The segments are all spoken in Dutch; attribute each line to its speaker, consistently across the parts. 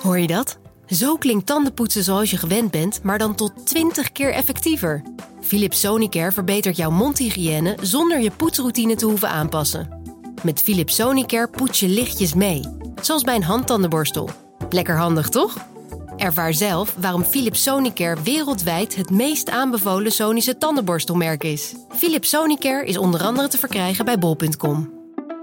Speaker 1: Hoor je dat? Zo klinkt tandenpoetsen zoals je gewend bent, maar dan tot 20 keer effectiever. Philips Sonicare verbetert jouw mondhygiëne zonder je poetsroutine te hoeven aanpassen. Met Philips Sonicare poets je lichtjes mee, zoals bij een handtandenborstel. Lekker handig, toch? Ervaar zelf waarom Philips Sonicare wereldwijd het meest aanbevolen Sonische tandenborstelmerk is. Philips Sonicare is onder andere te verkrijgen bij bol.com.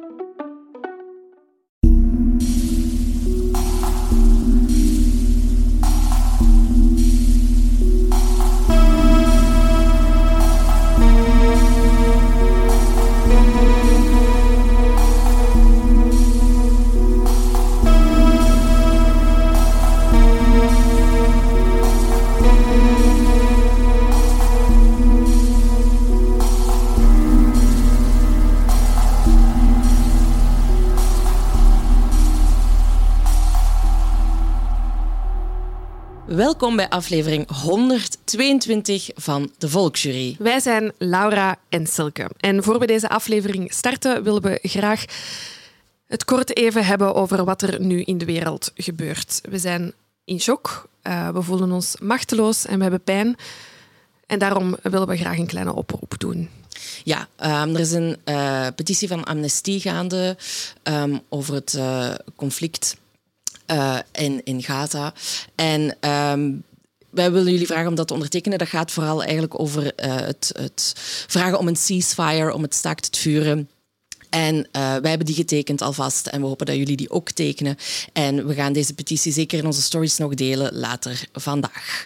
Speaker 2: Welkom bij aflevering 122 van de Volksjury.
Speaker 3: Wij zijn Laura en Silke. En voor we deze aflevering starten, willen we graag het kort even hebben over wat er nu in de wereld gebeurt. We zijn in shock, we voelen ons machteloos en we hebben pijn. En daarom willen we graag een kleine oproep doen.
Speaker 2: Ja, er is een petitie van Amnesty gaande over het conflict in Gaza. En wij willen jullie vragen om dat te ondertekenen. Dat gaat vooral eigenlijk over het vragen om een ceasefire, om het staakt het vuren. En wij hebben die getekend alvast en we hopen dat jullie die ook tekenen. En we gaan deze petitie zeker in onze stories nog delen later vandaag.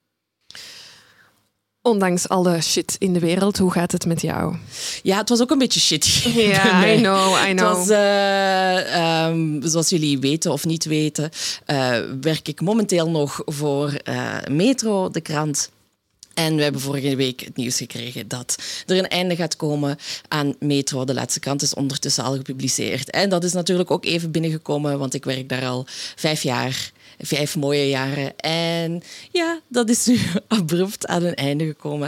Speaker 3: Ondanks alle shit in de wereld, hoe gaat het met jou?
Speaker 2: Ja, het was ook een beetje shit.
Speaker 3: Ja, I know.
Speaker 2: Het was, zoals jullie weten of niet weten, werk ik momenteel nog voor Metro, de krant. En we hebben vorige week het nieuws gekregen dat er een einde gaat komen aan Metro. De laatste krant is ondertussen al gepubliceerd. En dat is natuurlijk ook even binnengekomen, want ik werk daar al 5 jaar. 5 mooie jaren. En ja, dat is nu abrupt aan een einde gekomen.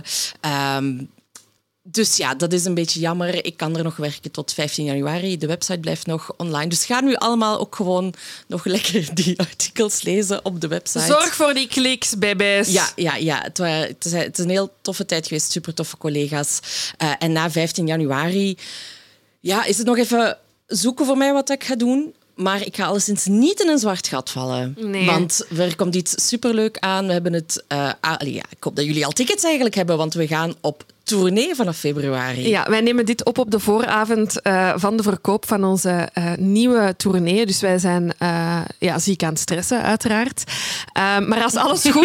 Speaker 2: Dus ja, dat is een beetje jammer. Ik kan er nog werken tot 15 januari. De website blijft nog online. Dus ga nu allemaal ook gewoon nog lekker die artikels lezen op de website.
Speaker 3: Zorg voor die kliks, baby's.
Speaker 2: Ja. Het is een heel toffe tijd geweest. Super toffe collega's. En na 15 januari is het nog even zoeken voor mij wat ik ga doen. Maar ik ga alleszins niet in een zwart gat vallen.
Speaker 3: Nee.
Speaker 2: Want er komt iets superleuk aan. We hebben het... ik hoop dat jullie al tickets eigenlijk hebben, want we gaan op tournee vanaf februari.
Speaker 3: Ja, wij nemen dit op de vooravond van de verkoop van onze nieuwe tournee. Dus wij zijn ziek aan het stressen, uiteraard. Maar als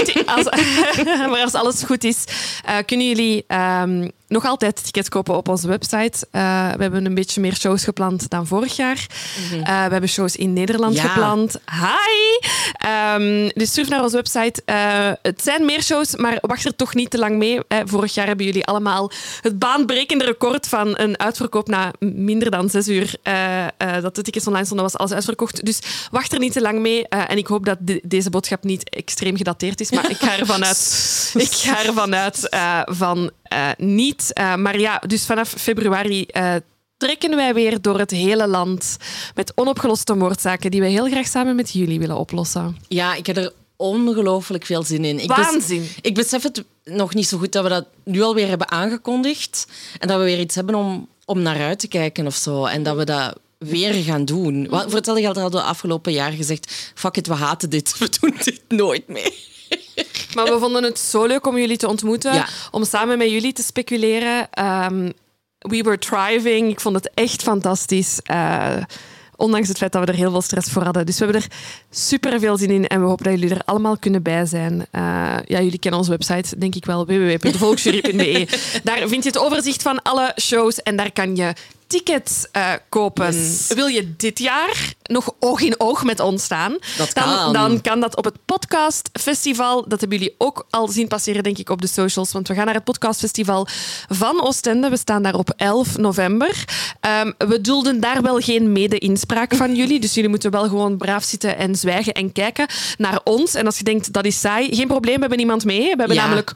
Speaker 3: alles goed is, kunnen jullie nog altijd tickets kopen op onze website. We hebben een beetje meer shows gepland dan vorig jaar. Mm-hmm. We hebben shows in Nederland gepland. Hi! Dus surf naar onze website. Het zijn meer shows, maar wacht er toch niet te lang mee. Vorig jaar hebben jullie allemaal het baanbrekende record van een uitverkoop na minder dan 6 uur dat de tickets online stonden, was alles uitverkocht. Dus wacht er niet te lang mee. En ik hoop dat deze boodschap niet extreem gedateerd is, maar ik ga ervan uit van niet. Maar ja, dus vanaf februari trekken wij weer door het hele land met onopgeloste moordzaken die we heel graag samen met jullie willen oplossen.
Speaker 2: Ja, ik heb er ongelooflijk veel zin in.
Speaker 3: Waanzin.
Speaker 2: Ik besef het nog niet zo goed dat we dat nu alweer hebben aangekondigd en dat we weer iets hebben om naar uit te kijken of zo. En dat we dat weer gaan doen. Voor hetzelfde geld hadden we afgelopen jaar gezegd, fuck it, we haten dit. We doen dit nooit meer.
Speaker 3: Maar we vonden het zo leuk om jullie te ontmoeten, om samen met jullie te speculeren. We were thriving. Ik vond het echt fantastisch. Ondanks het feit dat we er heel veel stress voor hadden. Dus we hebben er super veel zin in en we hopen dat jullie er allemaal kunnen bij zijn. Jullie kennen onze website, denk ik wel, www.volksjury.be. Daar vind je het overzicht van alle shows en daar kan je tickets kopen.
Speaker 2: Yes.
Speaker 3: Wil je dit jaar nog oog in oog met ons staan? Dan kan dat op het podcastfestival. Dat hebben jullie ook al zien passeren, denk ik, op de socials. Want we gaan naar het podcastfestival van Oostende. We staan daar op 11 november. We dulden daar wel geen mede-inspraak van jullie. Dus jullie moeten wel gewoon braaf zitten en zwijgen en kijken naar ons. En als je denkt, dat is saai, geen probleem, we hebben niemand mee. We hebben namelijk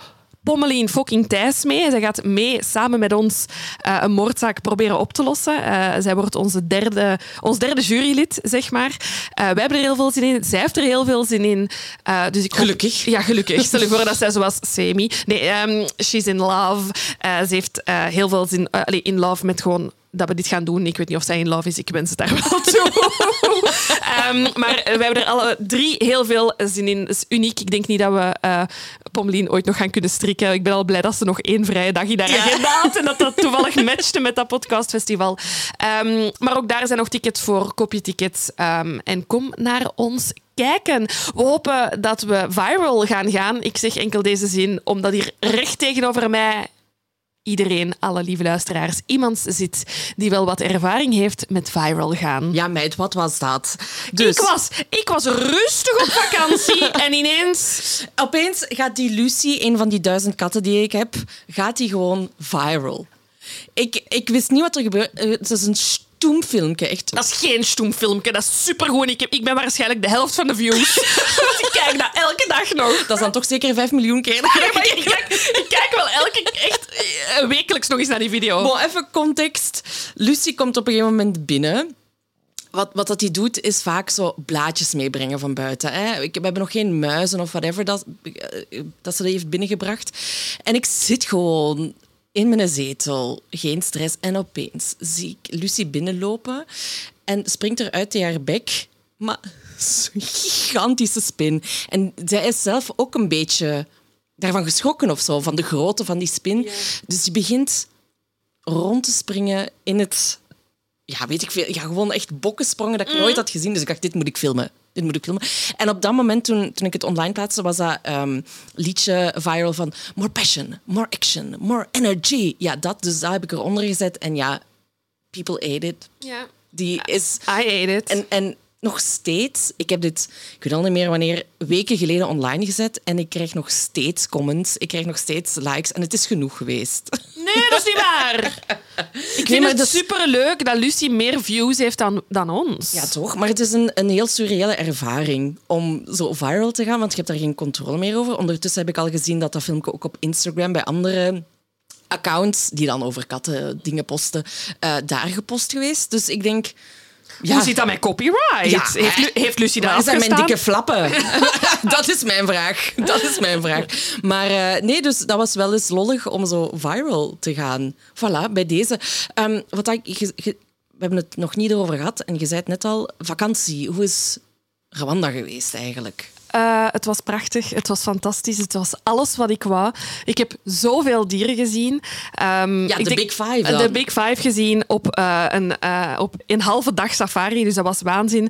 Speaker 3: Pommelien fucking Thijs mee. Zij gaat mee samen met ons een moordzaak proberen op te lossen. Zij wordt ons derde jurylid, zeg maar. Wij hebben er heel veel zin in. Zij heeft er heel veel zin in. Dus
Speaker 2: Gelukkig.
Speaker 3: Ja, gelukkig. Stel je voor dat zij zoals Semi... Nee, she's in love. Ze heeft heel veel zin... in love met gewoon... dat we dit gaan doen. Ik weet niet of zij in love is. Ik wens het daar wel toe. Maar we hebben er alle 3 heel veel zin in. Het is uniek. Ik denk niet dat we Pommelien ooit nog gaan kunnen strikken. Ik ben al blij dat ze nog 1 vrije dag in haar agenda had en dat toevallig matchte met dat podcastfestival. Maar ook daar zijn nog tickets voor. Koop je tickets en kom naar ons kijken. We hopen dat we viral gaan. Ik zeg enkel deze zin, omdat hier recht tegenover mij... iedereen, alle lieve luisteraars, iemand zit die wel wat ervaring heeft met viral gaan.
Speaker 2: Ja, meid, wat was dat? Dus...
Speaker 3: Ik was rustig op vakantie en ineens...
Speaker 2: Opeens gaat die Lucy, een van die 1000 katten die ik heb, gaat die gewoon viral. Ik wist niet wat er gebeurde. Het is een stoemfilmpje, echt.
Speaker 3: Dat is geen stoemfilmpje, dat is supergoed. Ik ben waarschijnlijk de helft van de views. Ik kijk dat elke dag nog.
Speaker 2: Dat is dan toch zeker 5 miljoen keer.
Speaker 3: Ik kijk wel echt wekelijks nog eens naar die video.
Speaker 2: Bon, even context. Lucy komt op een gegeven moment binnen. Wat dat hij doet, is vaak zo blaadjes meebrengen van buiten. Hè. We hebben nog geen muizen of whatever dat ze dat heeft binnengebracht. En ik zit gewoon in mijn zetel, geen stress. En opeens zie ik Lucy binnenlopen en springt eruit tegen haar bek. Maar zo'n gigantische spin. En zij is zelf ook een beetje daarvan geschrokken of zo, van de grootte van die spin. Ja. Dus die begint rond te springen in het... Ja, weet ik veel. Ja, gewoon echt bokkensprongen dat ik nooit had gezien. Dus ik dacht, dit moet ik filmen. En op dat moment, toen ik het online plaatste, was dat liedje viral van more passion, more action, more energy. Ja, dus dat heb ik eronder gezet. En ja, people ate it.
Speaker 3: Ja.
Speaker 2: Die is...
Speaker 3: I ate it.
Speaker 2: En nog steeds, ik heb dit, ik weet al niet meer wanneer, weken geleden online gezet en ik krijg nog steeds comments, ik krijg nog steeds likes en het is genoeg geweest.
Speaker 3: Nee, dat is niet waar. Ik vind het superleuk dat Lucy meer views heeft dan ons.
Speaker 2: Ja, toch? Maar het is een heel surreële ervaring om zo viral te gaan, want je hebt daar geen controle meer over. Ondertussen heb ik al gezien dat filmpje ook op Instagram bij andere accounts, die dan over katten dingen posten, daar gepost geweest. Dus ik denk...
Speaker 3: Ja. Hoe zit dat met copyright? Ja, heeft Lucy dat afgestaan?
Speaker 2: Waar zijn mijn dikke flappen? Dat is mijn vraag. Maar nee, dus dat was wel eens lollig om zo viral te gaan. Voilà, bij deze. We hebben het nog niet over gehad en je zei het net al. Vakantie, hoe is Rwanda geweest eigenlijk?
Speaker 3: Het was prachtig, het was fantastisch, het was alles wat ik wou. Ik heb zoveel dieren gezien.
Speaker 2: De Big Five dan.
Speaker 3: De Big Five gezien op een halve dag safari, dus dat was waanzin.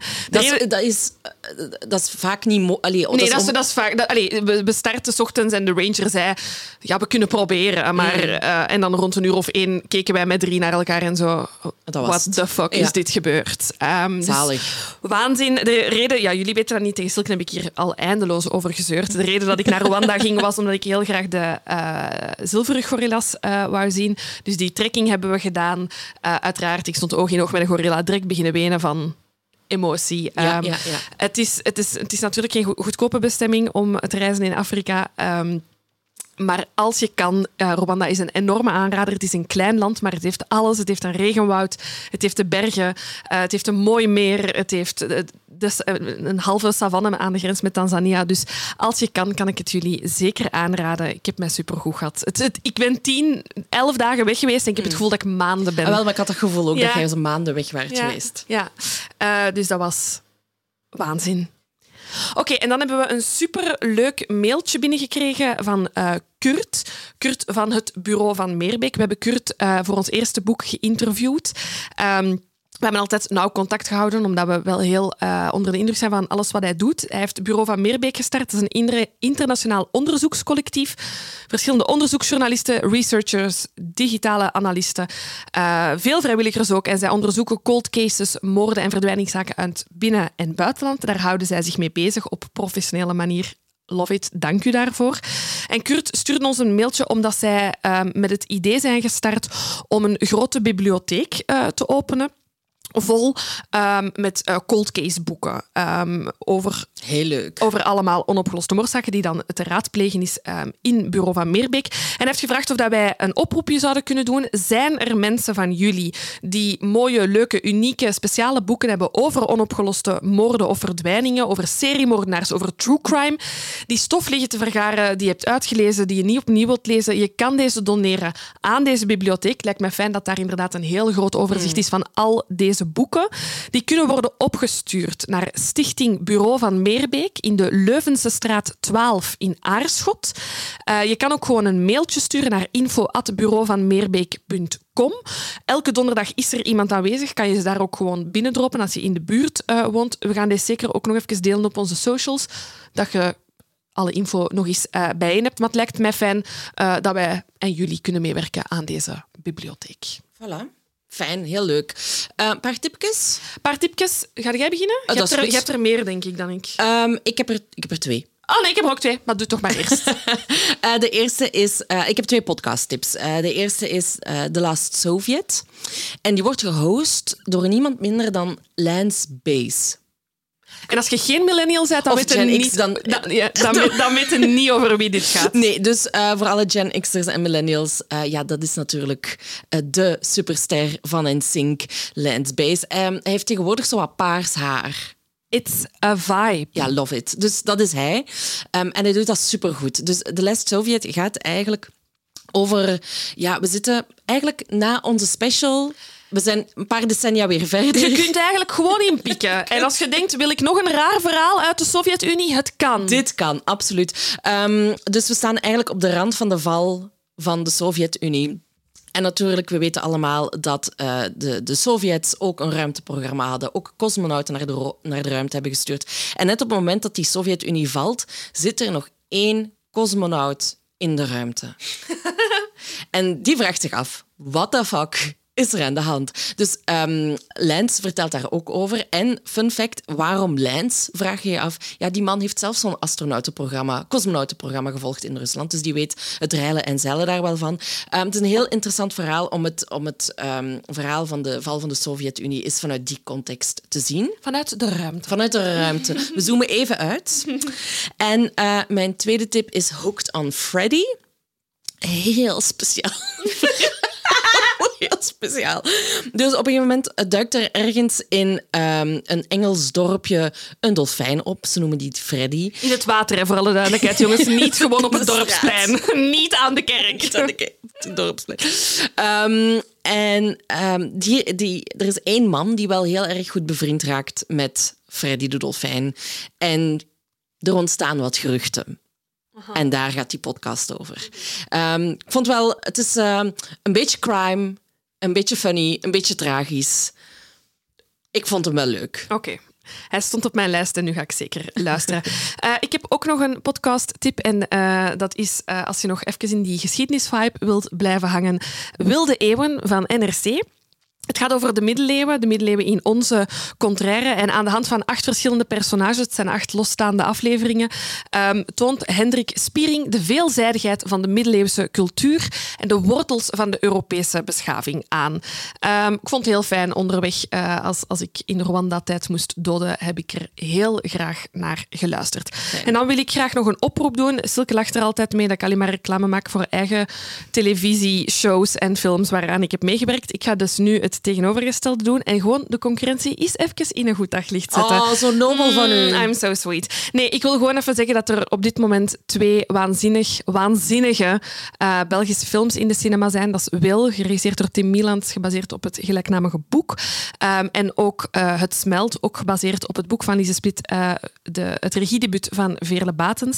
Speaker 2: Dat is vaak niet...
Speaker 3: Nee, dat is vaak... We starten 's ochtends en de ranger zei... Ja, we kunnen proberen. Maar, en dan rond 1:01 keken wij met 3 naar elkaar en zo... What the fuck is dit gebeurd?
Speaker 2: Zalig.
Speaker 3: Dus, waanzin. De reden... Ja, jullie weten dat niet. Tegen Silke heb ik hier al eindeloos over gezeurd. De reden dat ik naar Rwanda ging was omdat ik heel graag de zilverruggorilla's wou zien. Dus die trekking hebben we gedaan. Uiteraard, ik stond oog in oog met een gorilla. Direct beginnen wenen van... emotie. Het is natuurlijk geen goedkope bestemming om te reizen in Afrika. Maar als je kan, Rwanda is een enorme aanrader. Het is een klein land, maar het heeft alles. Het heeft een regenwoud, het heeft de bergen, het heeft een mooi meer, het heeft een halve savanne aan de grens met Tanzania. Dus als je kan ik het jullie zeker aanraden. Ik heb mij supergoed gehad. Ik ben 11 dagen weg geweest en ik heb het gevoel dat ik maanden ben.
Speaker 2: Wel, maar ik had het gevoel ook dat jij zo maanden weg werd geweest.
Speaker 3: Ja, dus dat was waanzin. Oké, en dan hebben we een superleuk mailtje binnengekregen van Kurt. Kurt van het bureau van Meerbeek. We hebben Kurt voor ons eerste boek geïnterviewd. We hebben altijd nauw contact gehouden, omdat we wel heel onder de indruk zijn van alles wat hij doet. Hij heeft het Bureau van Meerbeek gestart. Dat is een internationaal onderzoekscollectief. Verschillende onderzoeksjournalisten, researchers, digitale analisten. Veel vrijwilligers ook. En zij onderzoeken cold cases, moorden en verdwijningszaken uit binnen- en buitenland. Daar houden zij zich mee bezig op professionele manier. Love it, dank u daarvoor. En Kurt stuurde ons een mailtje omdat zij met het idee zijn gestart om een grote bibliotheek te openen. vol met cold case boeken over...
Speaker 2: Heel leuk.
Speaker 3: Over allemaal onopgeloste moordzaken die dan te raadplegen is in Bureau van Meerbeek. En hij heeft gevraagd of dat wij een oproepje zouden kunnen doen. Zijn er mensen van jullie die mooie, leuke, unieke, speciale boeken hebben over onopgeloste moorden of verdwijningen, over seriemoordenaars, over true crime, die stof liggen te vergaren, die je hebt uitgelezen, die je niet opnieuw wilt lezen? Je kan deze doneren aan deze bibliotheek. Lijkt mij fijn dat daar inderdaad een heel groot overzicht is van al deze boeken. Die kunnen worden opgestuurd naar Stichting Bureau van Meerbeek in de Leuvense straat 12 in Aarschot. Je kan ook gewoon een mailtje sturen naar info@bureauvanmeerbeek.com. Elke donderdag is er iemand aanwezig. Kan je ze daar ook gewoon binnendroppen als je in de buurt woont. We gaan deze zeker ook nog even delen op onze socials, dat je alle info nog eens bijeen hebt. Maar het lijkt mij fijn dat wij en jullie kunnen meewerken aan deze bibliotheek.
Speaker 2: Voilà. Fijn, heel leuk. Een paar tipjes?
Speaker 3: Paar tipjes. Ga jij beginnen? Je hebt er meer, denk ik, dan ik.
Speaker 2: Ik heb er 2.
Speaker 3: Oh nee, ik heb er ook 2, maar doe toch maar eerst.
Speaker 2: De eerste is... ik heb 2 podcasttips. De eerste is The Last Soviet. En die wordt gehost door niemand minder dan Lance Bass.
Speaker 3: En als je geen millennial bent, dan weet je niet over wie dit gaat.
Speaker 2: Nee, dus voor alle Gen X'ers en millennials, dat is natuurlijk de superster van NSYNC, Lance Bass. Hij heeft tegenwoordig zo wat paars haar.
Speaker 3: It's a vibe.
Speaker 2: Ja, love it. Dus dat is hij. En hij doet dat supergoed. Dus The Last Soviet gaat eigenlijk over... Ja, we zitten eigenlijk na onze special... We zijn een paar decennia weer verder.
Speaker 3: Je kunt eigenlijk gewoon inpikken. En als je denkt, wil ik nog een raar verhaal uit de Sovjet-Unie? Het kan.
Speaker 2: Dit kan, absoluut. Dus we staan eigenlijk op de rand van de val van de Sovjet-Unie. En natuurlijk, we weten allemaal dat de Sovjets ook een ruimteprogramma hadden. Ook cosmonauten naar de ruimte hebben gestuurd. En net op het moment dat die Sovjet-Unie valt, zit er nog 1 cosmonaut in de ruimte. En die vraagt zich af, what the fuck is er aan de hand? Dus Lance vertelt daar ook over. En fun fact, waarom Lance, vraag je je af. Ja, die man heeft zelfs zo'n cosmonautenprogramma gevolgd in Rusland. Dus die weet het reilen en zeilen daar wel van. Het is een heel interessant verhaal om het verhaal van de val van de Sovjet-Unie is vanuit die context te zien.
Speaker 3: Vanuit de ruimte.
Speaker 2: Vanuit de ruimte. We zoomen even uit. En mijn tweede tip is Hooked on Freddy. Heel speciaal. Heel speciaal. Dus op een gegeven moment duikt er ergens in een Engels dorpje een dolfijn op. Ze noemen die Freddy.
Speaker 3: In het water, hè, voor alle duidelijkheid, jongens. Niet gewoon op het dorpsplein. Niet aan de kerk.
Speaker 2: Niet aan het dorpsplein. Er is 1 man die wel heel erg goed bevriend raakt met Freddy de dolfijn. En er ontstaan wat geruchten. Aha. En daar gaat die podcast over. Ik vond wel, het is een beetje crime, een beetje funny, een beetje tragisch. Ik vond hem wel leuk.
Speaker 3: Oké. Hij stond op mijn lijst en nu ga ik zeker luisteren. Ik heb ook nog een podcast-tip en dat is, als je nog even in die geschiedenisvibe wilt blijven hangen, Wilde Eeuwen van NRC. Het gaat over de middeleeuwen in onze contraire. En aan de hand van 8 verschillende personages, het zijn 8 losstaande afleveringen, toont Hendrik Spiering de veelzijdigheid van de middeleeuwse cultuur en de wortels van de Europese beschaving aan. Ik vond het heel fijn onderweg. Als ik in Rwanda tijd moest doden, heb ik er heel graag naar geluisterd. Fijn. En dan wil ik graag nog een oproep doen. Silke lacht er altijd mee dat ik alleen maar reclame maak voor eigen televisieshows en films waaraan ik heb meegewerkt. Ik ga dus nu het tegenovergestelde doen en gewoon de concurrentie eens even in een goed daglicht zetten.
Speaker 2: Oh, zo nobel van u.
Speaker 3: I'm so sweet. Nee, ik wil gewoon even zeggen dat er op dit moment 2 waanzinnige Belgische films in de cinema zijn. Dat is Wil, geregisseerd door Tim Mieland, gebaseerd op het gelijknamige boek. En ook Het Smelt, ook gebaseerd op het boek van Lise Split, het regiedebuut van Veerle Batens.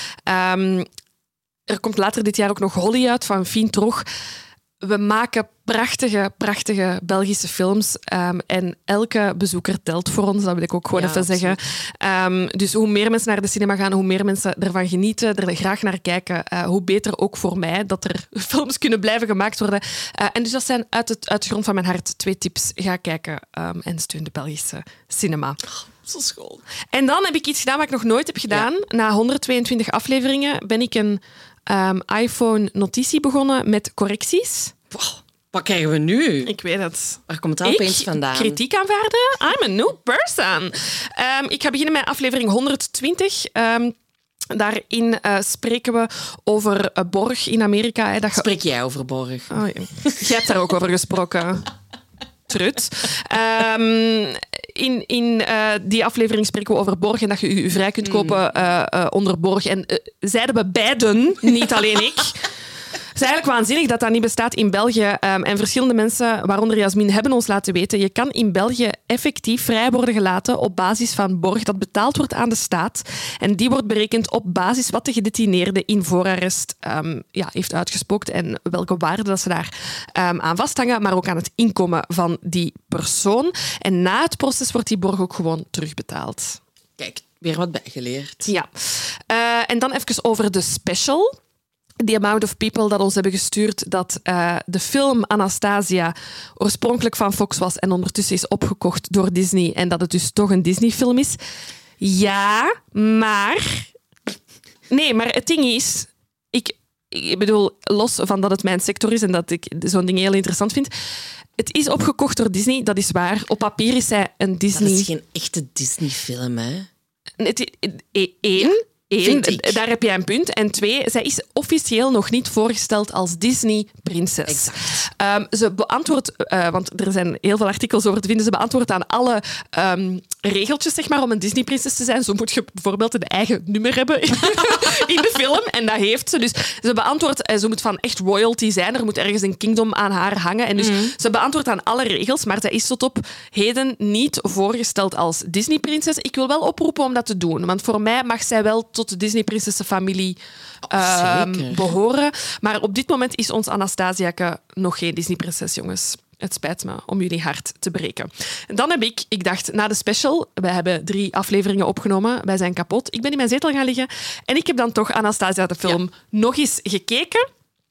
Speaker 3: Er komt later dit jaar ook nog Holly uit van Fien Trog. We maken prachtige Belgische films en elke bezoeker telt voor ons, dat wil ik ook gewoon even zeggen. Dus hoe meer mensen naar de cinema gaan, hoe meer mensen ervan genieten, er graag naar kijken, hoe beter ook voor mij dat er films kunnen blijven gemaakt worden. En dus dat zijn uit de grond van mijn hart 2 tips. Ga kijken en steun de Belgische cinema.
Speaker 2: Zo school.
Speaker 3: En dan heb ik iets gedaan wat ik nog nooit heb gedaan. Ja. Na 122 afleveringen ben ik een iPhone-notitie begonnen met correcties.
Speaker 2: Wow. Wat krijgen we nu?
Speaker 3: Ik weet het.
Speaker 2: Waar komt dat opeens vandaan?
Speaker 3: Kritiek aanvaarden? I'm a new person. Ik ga beginnen met aflevering 120. Daarin spreken we over Borg in Amerika. Hè,
Speaker 2: Spreek jij over Borg?
Speaker 3: Oh, ja. Jij hebt daar ook over gesproken. Trut. In die aflevering spreken we over Borg en dat je je vrij kunt kopen onder Borg. En zeiden we beiden, niet alleen ik. Het is eigenlijk waanzinnig dat dat niet bestaat in België. En verschillende mensen, waaronder Jasmin, hebben ons laten weten. Je kan in België effectief vrij worden gelaten op basis van borg dat betaald wordt aan de staat. En die wordt berekend op basis wat de gedetineerde in voorarrest heeft uitgespookt en welke waarde dat ze daar aan vasthangen, maar ook aan het inkomen van die persoon. En na het proces wordt die borg ook gewoon terugbetaald.
Speaker 2: Kijk, weer wat bijgeleerd.
Speaker 3: Ja. En dan even over de special. The amount of people dat ons hebben gestuurd dat de film Anastasia oorspronkelijk van Fox was en ondertussen is opgekocht door Disney en dat het dus toch een Disney-film is. Ja, maar... Nee, maar het ding is... Ik bedoel, los van dat het mijn sector is en dat ik zo'n ding heel interessant vind... Het is opgekocht door Disney, dat is waar. Op papier is zij een Disney...
Speaker 2: Dat is geen echte Disney-film, hè?
Speaker 3: Daar heb jij een punt. En 2, zij is officieel nog niet voorgesteld als Disney-prinses.
Speaker 2: Exact.
Speaker 3: Ze beantwoordt, want er zijn heel veel artikels over te vinden, ze beantwoordt aan alle regeltjes zeg maar, om een Disney-prinses te zijn. Zo moet je bijvoorbeeld een eigen nummer hebben in de film. En dat heeft ze. Dus ze beantwoordt, ze moet van echt royalty zijn. Er moet ergens een kingdom aan haar hangen. En dus ze beantwoordt aan alle regels, maar zij is tot op heden niet voorgesteld als Disney-prinses. Ik wil wel oproepen om dat te doen, want voor mij mag zij wel tot de Disney-prinsessenfamilie behoren. Maar op dit moment is ons Anastasiake nog geen Disney-prinses, jongens. Het spijt me om jullie hart te breken. En dan heb ik dacht, na de special, wij hebben 3 afleveringen opgenomen, wij zijn kapot. Ik ben in mijn zetel gaan liggen en ik heb dan toch Anastasia, de film, nog eens gekeken.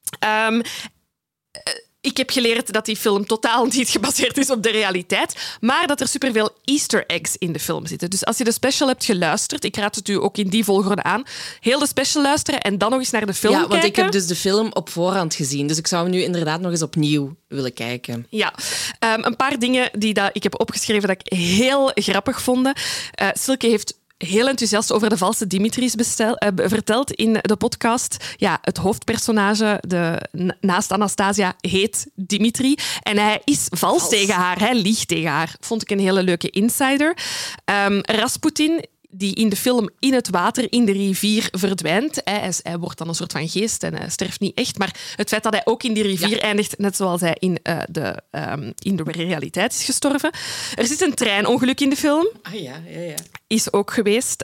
Speaker 3: Ik heb geleerd dat die film totaal niet gebaseerd is op de realiteit, maar dat er superveel Easter eggs in de film zitten. Dus als je de special hebt geluisterd, ik raad het u ook in die volgorde aan, heel de special luisteren en dan nog eens naar de film kijken.
Speaker 2: Ja, want ik heb dus de film op voorhand gezien, dus ik zou hem nu inderdaad nog eens opnieuw willen kijken.
Speaker 3: Ja, een paar dingen die ik heb opgeschreven dat ik heel grappig vond. Silke heeft heel enthousiast over de valse Dimitris verteld in de podcast. Ja, het hoofdpersonage naast Anastasia heet Dimitri. En hij is vals tegen haar. Hij liegt tegen haar. Vond ik een hele leuke insider. Rasputin, die in de film in het water, in de rivier verdwijnt. Hij wordt dan een soort van geest en hij sterft niet echt. Maar het feit dat hij ook in die rivier eindigt, net zoals hij in de realiteit is gestorven. Er zit een treinongeluk in de film.
Speaker 2: Ah ja.
Speaker 3: Is ook geweest.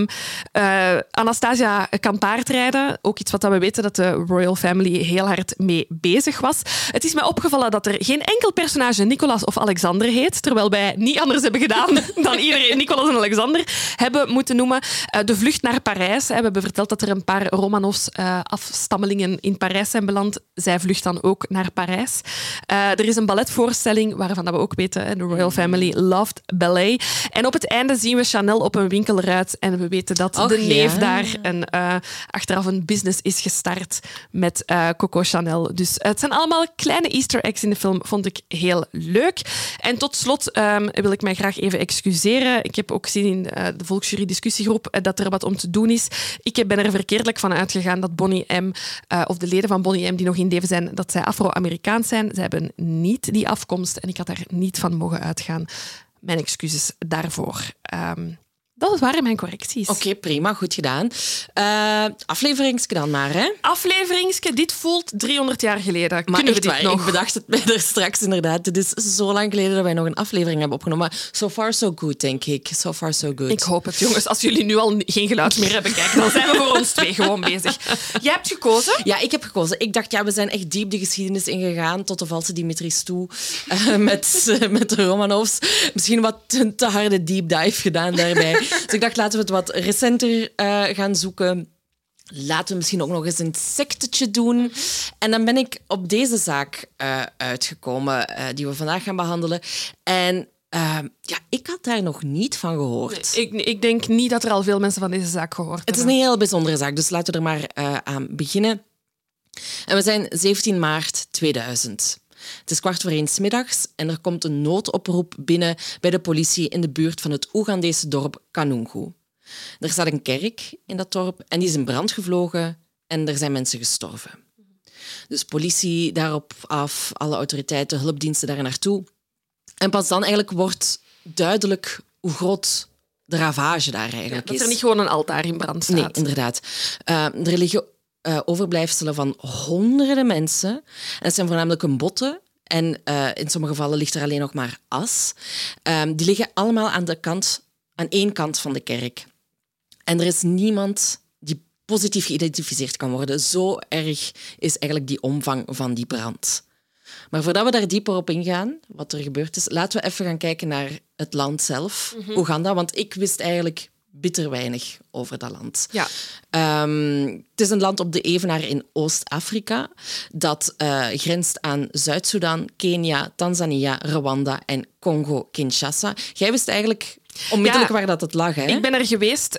Speaker 3: Anastasia kan paardrijden. Ook iets wat we weten dat de Royal Family heel hard mee bezig was. Het is mij opgevallen dat er geen enkel personage Nicolas of Alexander heet, terwijl wij niet anders hebben gedaan dan iedereen Nicolas en Alexander hebben moeten noemen. De vlucht naar Parijs. We hebben verteld dat er een paar Romanovs afstammelingen in Parijs zijn beland. Zij vlucht dan ook naar Parijs. Er is een balletvoorstelling waarvan we ook weten, de Royal Family loved ballet. En op het einde zien we Chanel op een winkelruit en we weten dat de neef daar achteraf een business is gestart met Coco Chanel. Dus het zijn allemaal kleine Easter eggs in de film, vond ik heel leuk. En tot slot wil ik mij graag even excuseren. Ik heb ook gezien in de Volksjury discussiegroep dat er wat om te doen is. Ik ben er verkeerdelijk van uitgegaan dat Bonnie M, of de leden van Bonnie M die nog in leven zijn, dat zij Afro-Amerikaans zijn. Zij hebben niet die afkomst en ik had daar niet van mogen uitgaan. Mijn excuses daarvoor. Dat waren mijn correcties.
Speaker 2: Oké, prima. Goed gedaan. Afleveringsje dan maar, hè?
Speaker 3: Afleveringsje. Dit voelt 300 jaar geleden.
Speaker 2: Maar
Speaker 3: kunnen we
Speaker 2: echt
Speaker 3: dit
Speaker 2: waar,
Speaker 3: nog?
Speaker 2: ik bedacht het mij er straks inderdaad. Het is zo lang geleden dat wij nog een aflevering hebben opgenomen. Maar so far so good, denk ik. So far so good.
Speaker 3: Ik hoop het, jongens. Als jullie nu al geen geluid meer hebben, kijk, dan zijn we voor ons 2 gewoon bezig. Jij hebt gekozen?
Speaker 2: Ja, ik heb gekozen. Ik dacht, we zijn echt diep de geschiedenis ingegaan tot de valse Dimitris toe. Met de Romanovs. Misschien wat te harde deep dive gedaan daarbij. Dus ik dacht, laten we het wat recenter gaan zoeken. Laten we misschien ook nog eens een sectetje doen. En dan ben ik op deze zaak uitgekomen die we vandaag gaan behandelen. En ik had daar nog niet van gehoord.
Speaker 3: Ik denk niet dat er al veel mensen van deze zaak gehoord hebben.
Speaker 2: Het is een heel bijzondere zaak, dus laten we er maar aan beginnen. En we zijn 17 maart 2000. Het is 1:15 's middags en er komt een noodoproep binnen bij de politie in de buurt van het Oegandese dorp Kanungu. Er staat een kerk in dat dorp en die is in brand gevlogen en er zijn mensen gestorven. Dus politie daarop af, alle autoriteiten, hulpdiensten daar naartoe. En pas dan eigenlijk wordt duidelijk hoe groot de ravage daar eigenlijk is.
Speaker 3: Dat er niet gewoon een altaar in brand staat.
Speaker 2: Nee, inderdaad. Er liggen overblijfselen van honderden mensen. En het zijn voornamelijk hun botten. En in sommige gevallen ligt er alleen nog maar as. Die liggen allemaal aan één kant van de kerk. En er is niemand die positief geïdentificeerd kan worden. Zo erg is eigenlijk die omvang van die brand. Maar voordat we daar dieper op ingaan, wat er gebeurd is, laten we even gaan kijken naar het land zelf, Oeganda. Want ik wist eigenlijk bitter weinig over dat land.
Speaker 3: Ja.
Speaker 2: Het is een land op de evenaar in Oost-Afrika dat grenst aan Zuid-Soedan, Kenia, Tanzania, Rwanda en Congo-Kinshasa. Jij wist eigenlijk onmiddellijk waar dat het lag, hè?
Speaker 3: Ik ben er geweest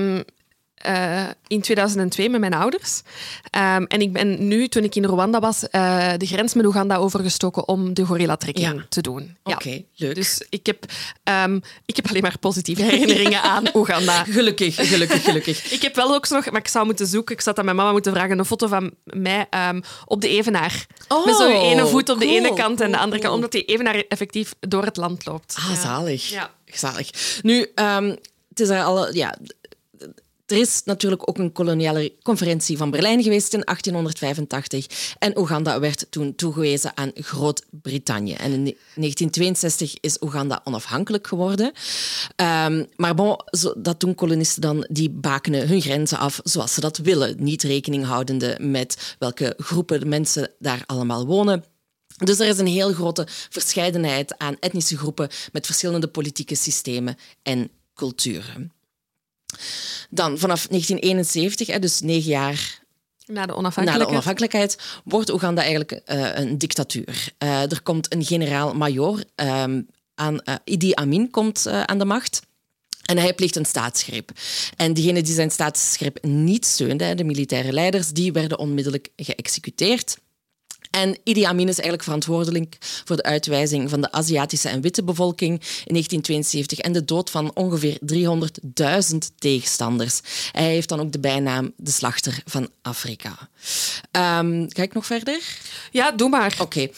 Speaker 3: in 2002 met mijn ouders. En ik ben nu, toen ik in Rwanda was, de grens met Oeganda overgestoken om de gorilla-trekking te doen. Ja.
Speaker 2: Oké, leuk.
Speaker 3: Dus ik heb alleen maar positieve herinneringen aan Oeganda.
Speaker 2: Gelukkig.
Speaker 3: Ik heb wel ook nog, maar ik zou moeten zoeken, ik zou aan mijn mama moeten vragen, een foto van mij op de evenaar. Met zo'n ene voet op de ene kant en de andere kant, omdat die evenaar effectief door het land loopt.
Speaker 2: Zalig.
Speaker 3: Ja.
Speaker 2: Zalig. Nu, het is er is natuurlijk ook een koloniale conferentie van Berlijn geweest in 1885 en Oeganda werd toen toegewezen aan Groot-Brittannië. En in 1962 is Oeganda onafhankelijk geworden. Maar bon, dat doen kolonisten dan, die bakenen hun grenzen af zoals ze dat willen, niet rekening houdende met welke groepen mensen daar allemaal wonen. Dus er is een heel grote verscheidenheid aan etnische groepen met verschillende politieke systemen en culturen. Dan, vanaf 1971, dus 9 jaar
Speaker 3: na de
Speaker 2: onafhankelijkheid, wordt Oeganda eigenlijk een dictatuur. Er komt een generaal-majoor Idi Amin komt aan de macht. En hij pleegt een staatsgreep. En diegenen die zijn staatsgreep niet steunden, de militaire leiders, die werden onmiddellijk geëxecuteerd. En Idi Amin is eigenlijk verantwoordelijk voor de uitwijzing van de Aziatische en witte bevolking in 1972 en de dood van ongeveer 300.000 tegenstanders. Hij heeft dan ook de bijnaam de slachter van Afrika. Ga ik nog verder?
Speaker 3: Ja, doe maar.
Speaker 2: Oké.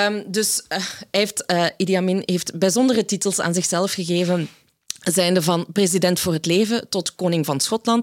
Speaker 2: Idi Amin heeft bijzondere titels aan zichzelf gegeven, zijnde van president voor het leven tot koning van Schotland.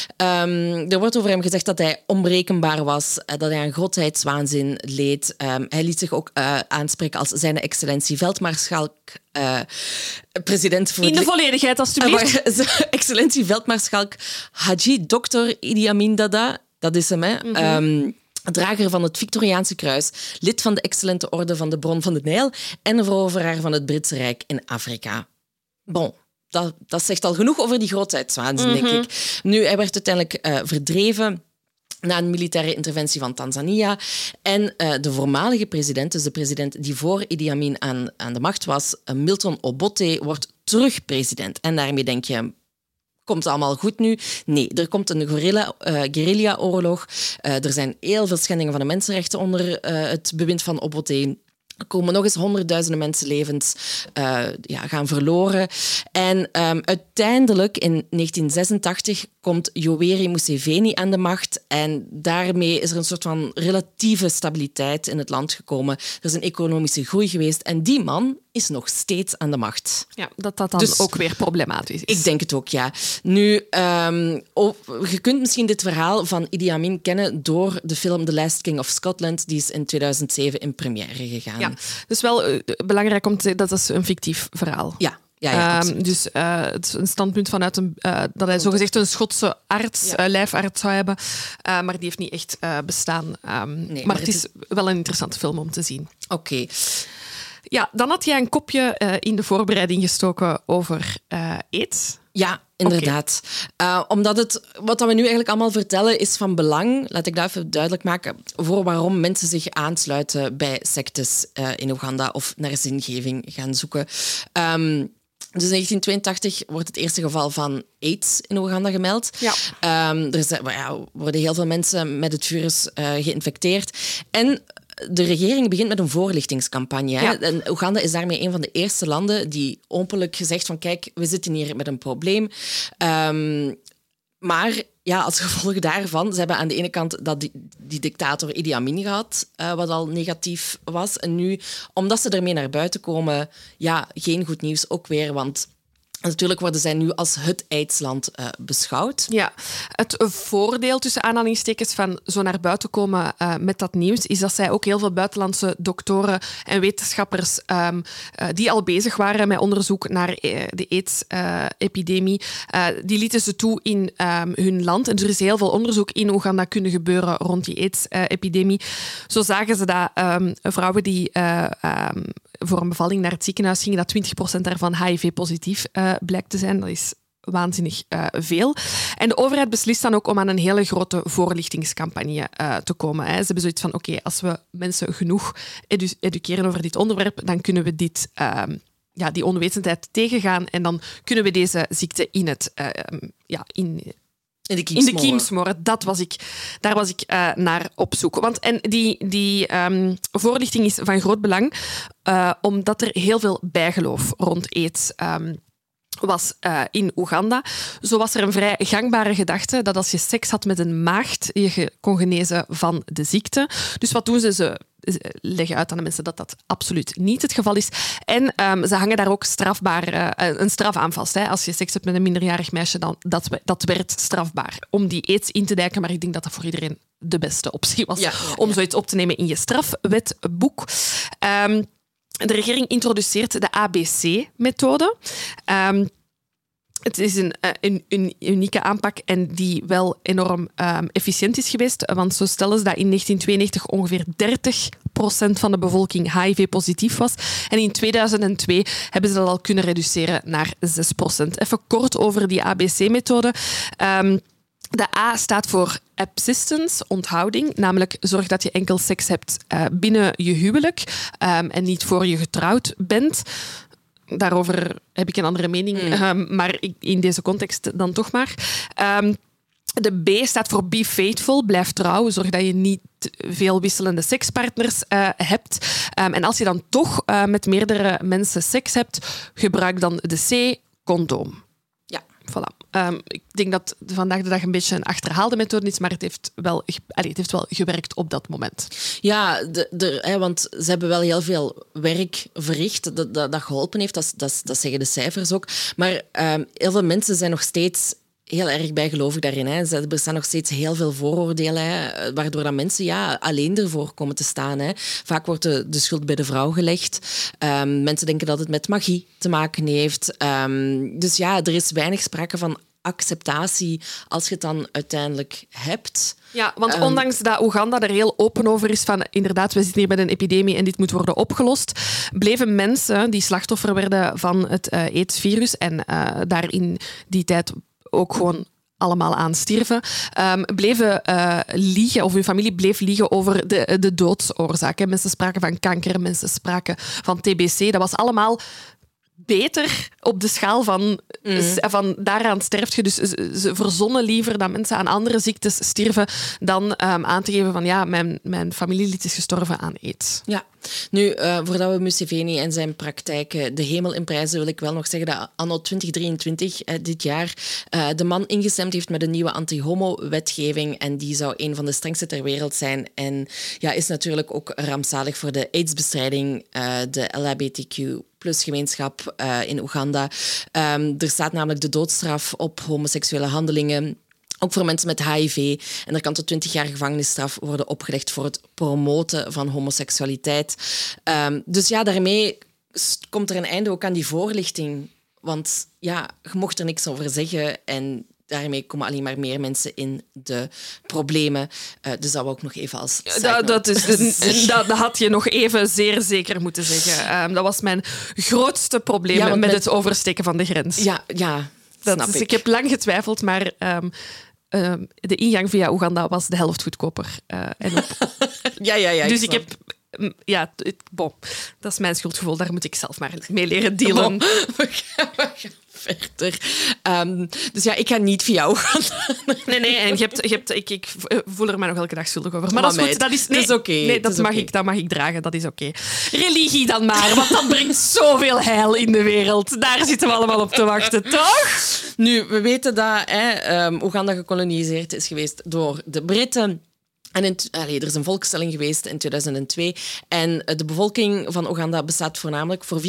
Speaker 2: Er wordt over hem gezegd dat hij onberekenbaar was, dat hij aan grootheidswaanzin leed. Hij liet zich ook aanspreken als zijn excellentie veldmaarschalk. President voor
Speaker 3: in de volledigheid, alstublieft.
Speaker 2: Excellentie veldmaarschalk Haji Dr. Idi Amin Dada. Dat is hem, hè. Drager van het Victoriaanse kruis, lid van de excellente orde van de Bron van de Nijl en veroveraar van het Britse Rijk in Afrika. Bon. Dat zegt al genoeg over die grootheidswaanzin, denk ik. Nu, hij werd uiteindelijk verdreven na een militaire interventie van Tanzania. En de voormalige president, dus de president die voor Idi Amin aan de macht was, Milton Obote, wordt terug president. En daarmee denk je, komt het allemaal goed nu? Nee, er komt een guerrilla-oorlog. Er zijn heel veel schendingen van de mensenrechten onder het bewind van Obote. Er komen nog eens honderdduizenden mensenlevens gaan verloren. En uiteindelijk in 1986 komt Yoweri Museveni aan de macht. En daarmee is er een soort van relatieve stabiliteit in het land gekomen. Er is een economische groei geweest. En die man is nog steeds aan de macht.
Speaker 3: Ja, dat dan dus ook weer problematisch is.
Speaker 2: Ik denk het ook, ja. Nu, je kunt misschien dit verhaal van Idi Amin kennen door de film The Last King of Scotland. Die is in 2007 in première gegaan.
Speaker 3: Ja, dus wel belangrijk om te zeggen, dat is een fictief verhaal.
Speaker 2: Ja.
Speaker 3: Dus het is een standpunt vanuit dat hij zogezegd een Schotse arts, lijfarts zou hebben. Maar die heeft niet echt bestaan.
Speaker 2: Nee,
Speaker 3: maar het is wel een interessante film om te zien.
Speaker 2: Oké.
Speaker 3: Ja, dan had jij een kopje in de voorbereiding gestoken over aids.
Speaker 2: Ja, inderdaad. Omdat wat we nu eigenlijk allemaal vertellen is van belang, laat ik dat even duidelijk maken, voor waarom mensen zich aansluiten bij sectes in Oeganda of naar zingeving gaan zoeken. Dus in 1982 wordt het eerste geval van AIDS in Oeganda gemeld.
Speaker 3: Ja.
Speaker 2: Er worden heel veel mensen met het virus geïnfecteerd. En de regering begint met een voorlichtingscampagne. Hè?
Speaker 3: Ja.
Speaker 2: En Oeganda is daarmee een van de eerste landen die openlijk gezegd van kijk, we zitten hier met een probleem. Maar ja, als gevolg daarvan, ze hebben aan de ene kant die dictator Idi Amin gehad, wat al negatief was. En nu, omdat ze ermee naar buiten komen, ja, geen goed nieuws ook weer, want natuurlijk worden zij nu als het aidsland beschouwd.
Speaker 3: Ja, het voordeel tussen aanhalingstekens van zo naar buiten komen met dat nieuws is dat zij ook heel veel buitenlandse doktoren en wetenschappers die al bezig waren met onderzoek naar de AIDS-epidemie, die lieten ze toe in hun land. En er is heel veel onderzoek in Oeganda kunnen gebeuren rond die AIDS-epidemie. Zo zagen ze dat vrouwen die voor een bevalling naar het ziekenhuis gingen, dat 20% daarvan HIV-positief blijkt te zijn. Dat is waanzinnig veel. En de overheid beslist dan ook om aan een hele grote voorlichtingscampagne te komen. Hè. Ze hebben zoiets van, oké, als we mensen genoeg educeren over dit onderwerp, dan kunnen we die onwetendheid tegengaan en dan kunnen we deze ziekte in de kiem smoren. Daar was ik naar op zoek. Want die voorlichting is van groot belang, omdat er heel veel bijgeloof rond aids was in Oeganda. Zo was er een vrij gangbare gedachte dat als je seks had met een maagd, je kon genezen van de ziekte. Dus wat doen ze? Ze leggen uit aan de mensen dat dat absoluut niet het geval is. En ze hangen daar ook een straf aan vast. Hè. Als je seks hebt met een minderjarig meisje, dan dat werd strafbaar. Om die aids in te dijken, maar ik denk dat dat voor iedereen de beste optie was om zoiets op te nemen in je strafwetboek. De regering introduceert de ABC-methode. Het is een unieke aanpak en die wel enorm efficiënt is geweest. Want zo stellen ze dat in 1992 ongeveer 30% van de bevolking HIV-positief was. En in 2002 hebben ze dat al kunnen reduceren naar 6%. Even kort over die ABC-methode. De A staat voor abstinence, onthouding. Namelijk zorg dat je enkel seks hebt binnen je huwelijk en niet voor je getrouwd bent. Daarover heb ik een andere mening, maar in deze context dan toch maar. De B staat voor be faithful, blijf trouw. Zorg dat je niet veel wisselende sekspartners hebt. En als je dan toch met meerdere mensen seks hebt, gebruik dan de C, condoom. Ja, voilà. Ik denk dat vandaag de dag een beetje een achterhaalde methode is, maar het heeft wel gewerkt op dat moment.
Speaker 2: Ja, want ze hebben wel heel veel werk verricht dat geholpen heeft. Dat zeggen de cijfers ook. Maar heel veel mensen zijn nog steeds heel erg bijgelovig daarin. Hè. Er bestaan nog steeds heel veel vooroordelen, hè, waardoor dat mensen alleen ervoor komen te staan. Hè. Vaak wordt de schuld bij de vrouw gelegd. Mensen denken dat het met magie te maken heeft. Dus ja, er is weinig sprake van acceptatie als je het dan uiteindelijk hebt.
Speaker 3: Ja, want ondanks dat Oeganda er heel open over is van inderdaad, we zitten hier bij een epidemie en dit moet worden opgelost, bleven mensen die slachtoffer werden van het AIDS-virus en daar in die tijd ook gewoon allemaal aan stierven, bleven liegen, of hun familie bleef liegen over de doodsoorzaak. Mensen spraken van kanker, mensen spraken van TBC. Dat was allemaal beter op de schaal van daaraan sterft je. Dus ze verzonnen liever dat mensen aan andere ziektes stierven dan aan te geven van ja, mijn familielid is gestorven aan AIDS.
Speaker 2: Ja. Nu, voordat we Museveni en zijn praktijken de hemel inprijzen, wil ik wel nog zeggen dat anno 2023, dit jaar, de man ingestemd heeft met een nieuwe anti-homo-wetgeving en die zou een van de strengste ter wereld zijn en ja, is natuurlijk ook rampzalig voor de AIDS-bestrijding, de LHBTQ+-gemeenschap in Oeganda. Er staat namelijk de doodstraf op homoseksuele handelingen, ook voor mensen met HIV. En er kan tot 20 jaar gevangenisstraf worden opgelegd voor het promoten van homoseksualiteit. Dus ja, daarmee komt er een einde ook aan die voorlichting. Want ja, je mocht er niks over zeggen en daarmee komen alleen maar meer mensen in de problemen. Dus dat wou ik nog even als...
Speaker 3: Dat had je nog even zeer zeker moeten zeggen. Dat was mijn grootste probleem met het oversteken van de grens.
Speaker 2: Ja, snap ik.
Speaker 3: Ik heb lang getwijfeld, maar... de ingang via Oeganda was de helft goedkoper. Dus ik heb... dat is mijn schuldgevoel. Daar moet ik zelf maar mee leren dealen.
Speaker 2: We gaan verder. Dus ja, ik ga niet via jou gaan.
Speaker 3: Nee, en ik voel er mij nog elke dag schuldig over. Maar dat is goed. Dat is oké. Nee, dat mag ik dragen, dat is oké. Religie dan maar, want dat brengt zoveel heil in de wereld. Daar zitten we allemaal op te wachten, toch?
Speaker 2: Nu, we weten dat Oeganda gekoloniseerd is geweest door de Britten. En er is een volkstelling geweest in 2002. En de bevolking van Oeganda bestaat voornamelijk voor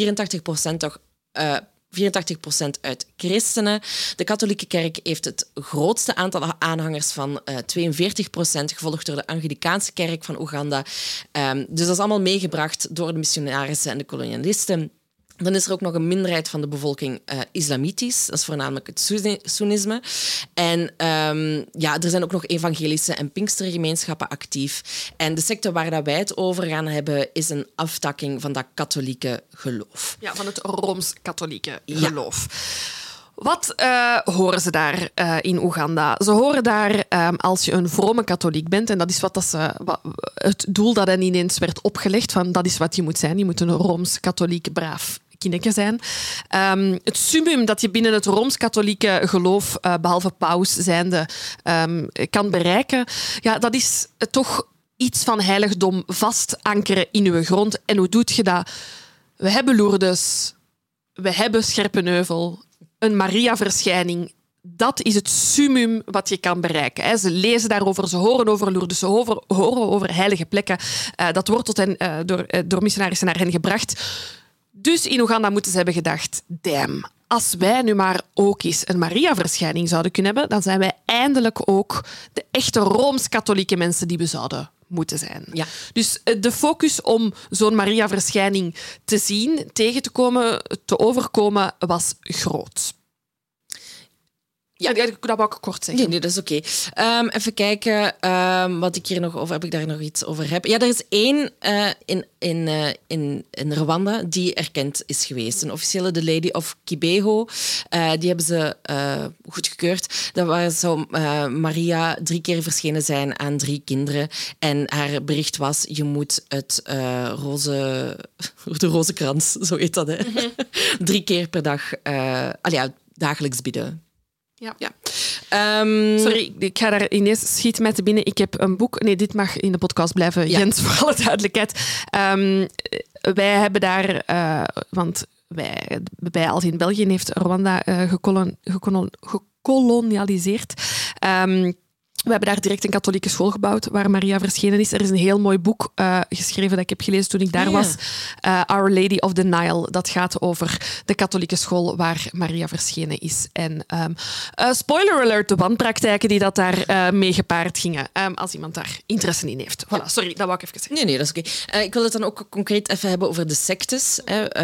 Speaker 2: 84% uit christenen. De katholieke kerk heeft het grootste aantal aanhangers van 42%, gevolgd door de Anglikaanse kerk van Oeganda. Dus dat is allemaal meegebracht door de missionarissen en de kolonialisten. Dan is er ook nog een minderheid van de bevolking islamitisch. Dat is voornamelijk het Soenisme. En er zijn ook nog evangelische en pinkstergemeenschappen actief. En de secte waar dat wij het over gaan hebben, is een aftakking van dat katholieke geloof.
Speaker 3: Ja, van het Rooms-katholieke geloof. Ja. Wat horen ze daar in Oeganda? Ze horen daar als je een vrome katholiek bent, en dat is het doel dat hen ineens werd opgelegd, van dat is wat je moet zijn. Je moet een Rooms-katholiek braaf kindje zijn. Het summum dat je binnen het Rooms-katholieke geloof, behalve paus zijnde, kan bereiken, ja, dat is toch iets van heiligdom vast ankeren in uw grond. En hoe doet je dat? We hebben Lourdes, we hebben Scherpenheuvel, een Maria-verschijning. Dat is het summum wat je kan bereiken. Ze lezen daarover, ze horen over Lourdes, ze horen over heilige plekken. Dat wordt tot hen, door missionarissen naar hen gebracht. Dus in Oeganda moeten ze hebben gedacht, damn, als wij nu maar ook eens een Maria-verschijning zouden kunnen hebben, dan zijn wij eindelijk ook de echte Rooms-katholieke mensen die we zouden moeten zijn. Ja. Dus de focus om zo'n Maria-verschijning te zien, tegen te komen, te overkomen, was groot. Ja, dat wou ik kort zeggen.
Speaker 2: Nee, dat is oké. Even kijken wat ik hier nog over heb. Ik daar nog iets over heb. Ja, er is één in Rwanda die erkend is geweest. Een officiële, de Lady of Kibeho. Die hebben ze goedgekeurd. Dat zou Maria 3 keer verschenen zijn aan 3 kinderen. En haar bericht was, je moet de rozenkrans, zo heet dat, hè? 3 keer per dag, dagelijks bidden.
Speaker 3: Ja. Sorry, ik ga daar ineens schiet mij te binnen. Ik heb een boek. Nee, dit mag in de podcast blijven, Jens, voor alle duidelijkheid. Wij hebben daar, want wij als in België heeft Rwanda gekolonialiseerd. We hebben daar direct een katholieke school gebouwd waar Maria verschenen is. Er is een heel mooi boek geschreven dat ik heb gelezen toen ik daar was. Our Lady of the Nile. Dat gaat over de katholieke school waar Maria verschenen is. En spoiler alert, de wanpraktijken die dat daar mee gepaard gingen. Als iemand daar interesse in heeft. Voilà, sorry, dat wou ik even zeggen.
Speaker 2: Nee, dat is oké. Ik wil het dan ook concreet even hebben over de sectes.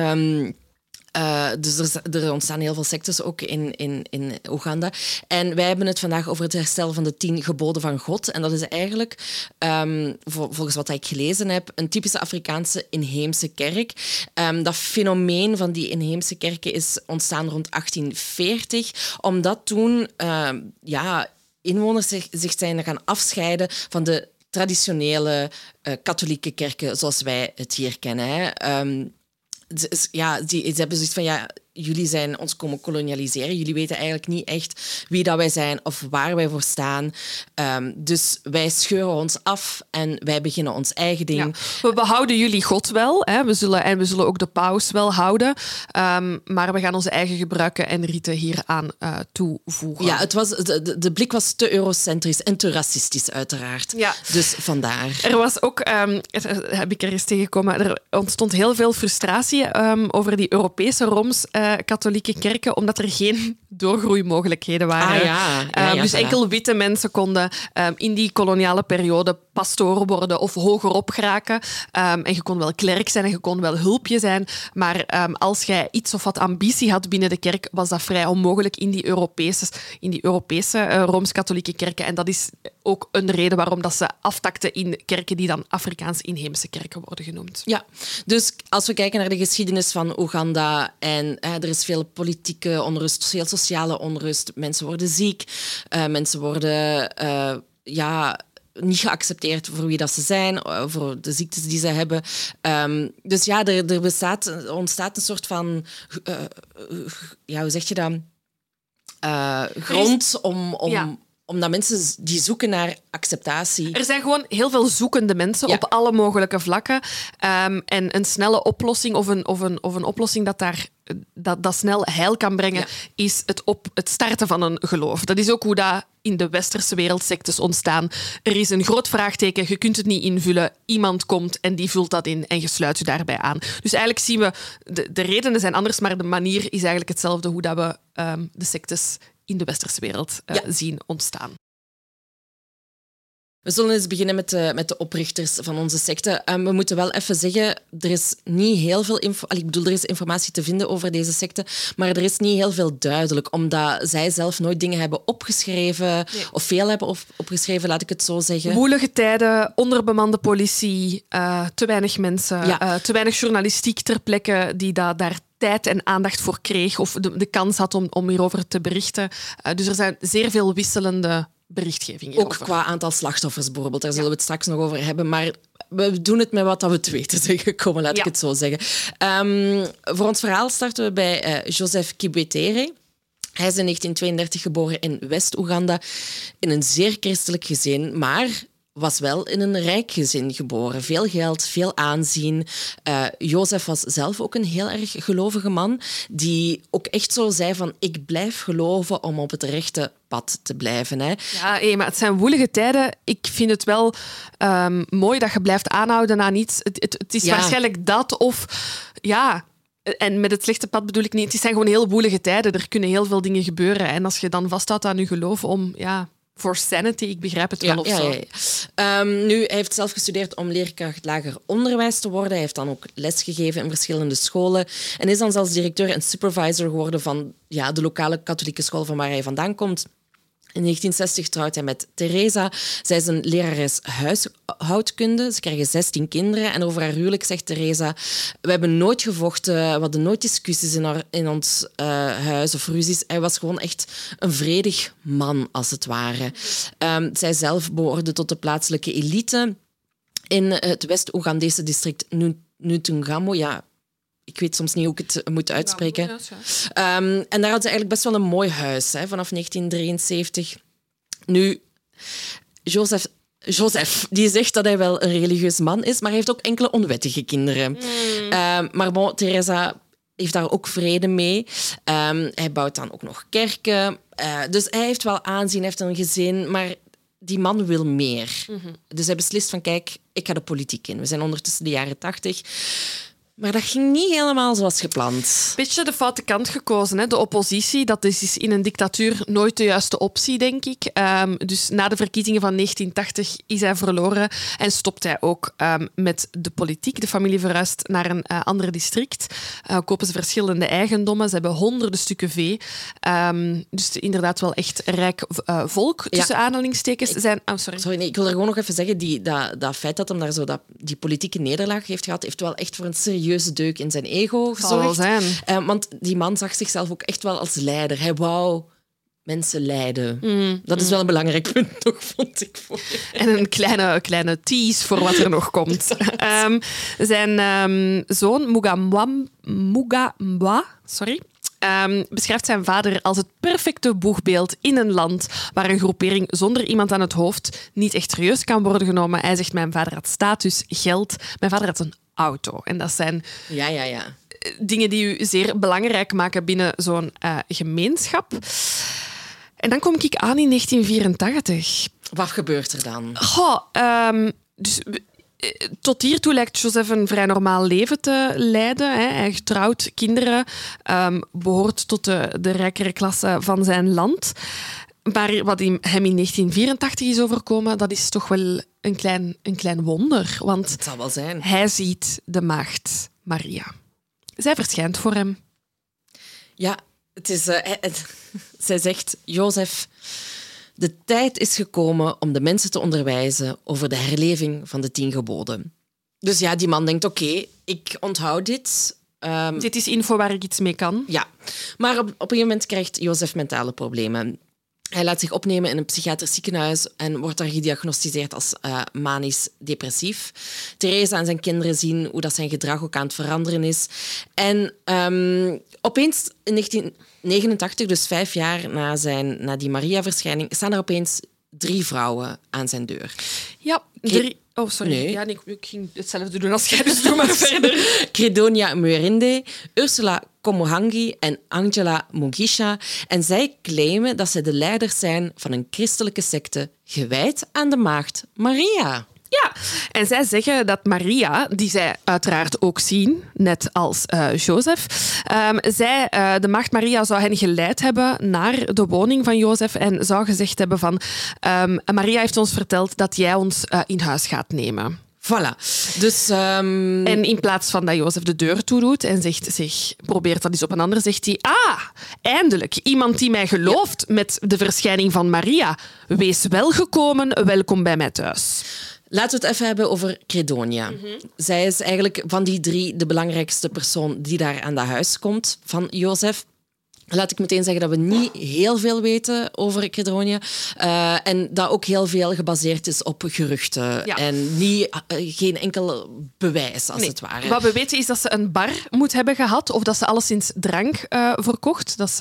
Speaker 2: Dus er ontstaan heel veel sectes ook in Oeganda. En wij hebben het vandaag over het herstel van de 10 geboden van God. En dat is eigenlijk, volgens wat ik gelezen heb, een typische Afrikaanse inheemse kerk. Dat fenomeen van die inheemse kerken is ontstaan rond 1840, omdat toen inwoners zich zijn gaan afscheiden van de traditionele katholieke kerken zoals wij het hier kennen. Hè. Ze hebben zoiets van, jullie zijn ons komen kolonialiseren. Jullie weten eigenlijk niet echt wie dat wij zijn of waar wij voor staan. Dus wij scheuren ons af en wij beginnen ons eigen ding.
Speaker 3: Ja, we behouden jullie God wel. Hè. We zullen ook de paus wel houden. Maar we gaan onze eigen gebruiken en riten hieraan toevoegen.
Speaker 2: Ja, de blik was te eurocentrisch en te racistisch uiteraard. Ja. Dus vandaar.
Speaker 3: Er was ook, heb ik er eens tegengekomen, er ontstond heel veel frustratie over die Europese Rooms-katholieke kerken, omdat er geen doorgroeimogelijkheden waren. Dus enkel witte mensen konden in die koloniale periode pastoor worden of hogerop geraken. En je kon wel klerk zijn en je kon wel hulpje zijn, maar als jij iets of wat ambitie had binnen de kerk, was dat vrij onmogelijk in die Europese Rooms-katholieke kerken. En dat is ook een reden waarom dat ze aftakten in kerken die dan Afrikaans-inheemse kerken worden genoemd.
Speaker 2: Ja, dus als we kijken naar de geschiedenis van Oeganda en er is veel politieke onrust, veel sociale onrust, mensen worden ziek, mensen worden niet geaccepteerd voor wie dat ze zijn, voor de ziektes die ze hebben. Dus ja, er ontstaat een soort van... hoe zeg je dat? Grond omdat mensen die zoeken naar acceptatie.
Speaker 3: Er zijn gewoon heel veel zoekende mensen op alle mogelijke vlakken. En een snelle oplossing of een oplossing dat snel heil kan brengen, is het starten van een geloof. Dat is ook hoe dat in de westerse wereld sectes ontstaan. Er is een groot vraagteken, je kunt het niet invullen. Iemand komt en die vult dat in en je sluit je daarbij aan. Dus eigenlijk zien we, de redenen zijn anders, maar de manier is eigenlijk hetzelfde hoe dat we de sectes in de westerse wereld zien ontstaan.
Speaker 2: We zullen eens beginnen met de oprichters van onze secte. We moeten wel even zeggen, er is niet heel veel er is informatie te vinden over deze secte, maar er is niet heel veel duidelijk, omdat zij zelf nooit dingen hebben opgeschreven, of veel hebben opgeschreven, laat ik het zo zeggen.
Speaker 3: Woelige tijden, onderbemande politie, te weinig mensen, te weinig journalistiek ter plekke die daar tijd en aandacht voor kreeg of de kans had om hierover te berichten. Dus er zijn zeer veel wisselende berichtgeving.
Speaker 2: Ook qua aantal slachtoffers bijvoorbeeld, daar zullen we het straks nog over hebben. Maar we doen het met wat we te weten zijn gekomen, laat ik het zo zeggen. Voor ons verhaal starten we bij Joseph Kibwetere. Hij is in 1932 geboren in West-Oeganda in een zeer christelijk gezin, maar was wel in een rijk gezin geboren. Veel geld, veel aanzien. Jozef was zelf ook een heel erg gelovige man, die ook echt zo zei van ik blijf geloven om op het rechte pad te blijven. Hè.
Speaker 3: Ja, maar het zijn woelige tijden. Ik vind het wel mooi dat je blijft aanhouden aan iets. Het is waarschijnlijk dat of... Ja, en met het slechte pad bedoel ik niet. Het zijn gewoon heel woelige tijden. Er kunnen heel veel dingen gebeuren. En als je dan vasthoudt aan je geloof om... For sanity, ik begrijp het wel of zo.
Speaker 2: Nu, hij heeft zelf gestudeerd om leerkracht lager onderwijs te worden. Hij heeft dan ook lesgegeven in verschillende scholen en is dan zelfs directeur en supervisor geworden van de lokale katholieke school van waar hij vandaan komt. In 1960 trouwt hij met Teresa. Zij is een lerares huishoudkunde. Ze krijgen 16 kinderen. En over haar huwelijk zegt Teresa... We hebben nooit gevochten. We hadden nooit discussies in ons huis of ruzies. Hij was gewoon echt een vredig man, als het ware. Zij zelf behoorde tot de plaatselijke elite in het West-Oegandese district Ntungamo. Ja, ik weet soms niet hoe ik het moet uitspreken. En daar had ze eigenlijk best wel een mooi huis, vanaf 1973. Nu, Joseph, die zegt dat hij wel een religieus man is, maar hij heeft ook enkele onwettige kinderen. Maar bon, Teresa heeft daar ook vrede mee. Hij bouwt dan ook nog kerken. Dus hij heeft wel aanzien, hij heeft een gezin, maar die man wil meer. Dus hij beslist van, kijk, ik ga de politiek in. We zijn ondertussen de jaren 80. Maar dat ging niet helemaal zoals gepland.
Speaker 3: Beetje de foute kant gekozen. Hè? De oppositie, dat is in een dictatuur nooit de juiste optie, denk ik. Dus na de verkiezingen van 1980 is hij verloren en stopt hij ook met de politiek. De familie verhuist naar een ander district. Kopen ze verschillende eigendommen. Ze hebben honderden stukken vee. Dus inderdaad wel echt rijk volk, tussen aanhalingstekens.
Speaker 2: Ik wil er gewoon nog even zeggen, dat feit dat hem daar zo die politieke nederlaag heeft gehad, heeft wel echt voor een serieuze deuk in zijn ego gezorgd. Want die man zag zichzelf ook echt wel als leider. Hij wou mensen leiden. Dat is wel een belangrijk punt, toch, vond ik.
Speaker 3: En een kleine tease voor wat er nog komt. Zijn zoon, Mugambwa, beschrijft zijn vader als het perfecte boegbeeld in een land waar een groepering zonder iemand aan het hoofd niet echt serieus kan worden genomen. Hij zegt, mijn vader had status, geld. Mijn vader had een auto. En dat zijn dingen die u zeer belangrijk maken binnen zo'n gemeenschap. En dan kom ik aan in 1984.
Speaker 2: Wat gebeurt er dan?
Speaker 3: Dus tot hiertoe lijkt Joseph een vrij normaal leven te leiden. Hij is getrouwd, kinderen, behoort tot de rijkere klasse van zijn land. Maar wat hem in 1984 is overkomen, dat is toch wel een klein wonder. Want
Speaker 2: het zal wel zijn.
Speaker 3: Hij ziet de maagd Maria. Zij verschijnt voor hem.
Speaker 2: Ja, het is... zij zegt, Jozef, de tijd is gekomen om de mensen te onderwijzen over de herleving van de 10 geboden. Dus ja, die man denkt, oké, ik onthoud dit.
Speaker 3: Dit is info waar ik iets mee kan.
Speaker 2: Ja, maar op een gegeven moment krijgt Jozef mentale problemen. Hij laat zich opnemen in een psychiatrisch ziekenhuis en wordt daar gediagnosticeerd als manisch depressief. Theresa en zijn kinderen zien hoe dat zijn gedrag ook aan het veranderen is. En opeens in 1989, dus 5 jaar na die Maria-verschijning, staan er opeens 3 vrouwen aan zijn deur.
Speaker 3: Ja, 3. Oh, sorry.
Speaker 2: Nee.
Speaker 3: Ja, nee, ik ging hetzelfde doen als jij, dus doe maar verder.
Speaker 2: Credonia Muerinde, Ursula Komohangi en Angela Mugisha. En zij claimen dat zij de leiders zijn van een christelijke secte gewijd aan de maagd Maria.
Speaker 3: Ja, en zij zeggen dat Maria, die zij uiteraard ook zien, net als Jozef, de maagd Maria zou hen geleid hebben naar de woning van Jozef en zou gezegd hebben van Maria heeft ons verteld dat jij ons in huis gaat nemen.
Speaker 2: Voilà. Dus,
Speaker 3: En in plaats van dat Jozef de deur toedoet en probeert dat eens op een ander, zegt hij, eindelijk, iemand die mij gelooft met de verschijning van Maria. Wees welgekomen, welkom bij mij thuis.
Speaker 2: Laten we het even hebben over Credonia. Zij is eigenlijk van die 3 de belangrijkste persoon die daar aan dat huis komt van Jozef. Laat ik meteen zeggen dat we niet heel veel weten over Credonia. En dat ook heel veel gebaseerd is op geruchten. Ja. En geen enkel bewijs, als het ware.
Speaker 3: Wat we weten is dat ze een bar moet hebben gehad. Of dat ze alleszins drank verkocht. Dat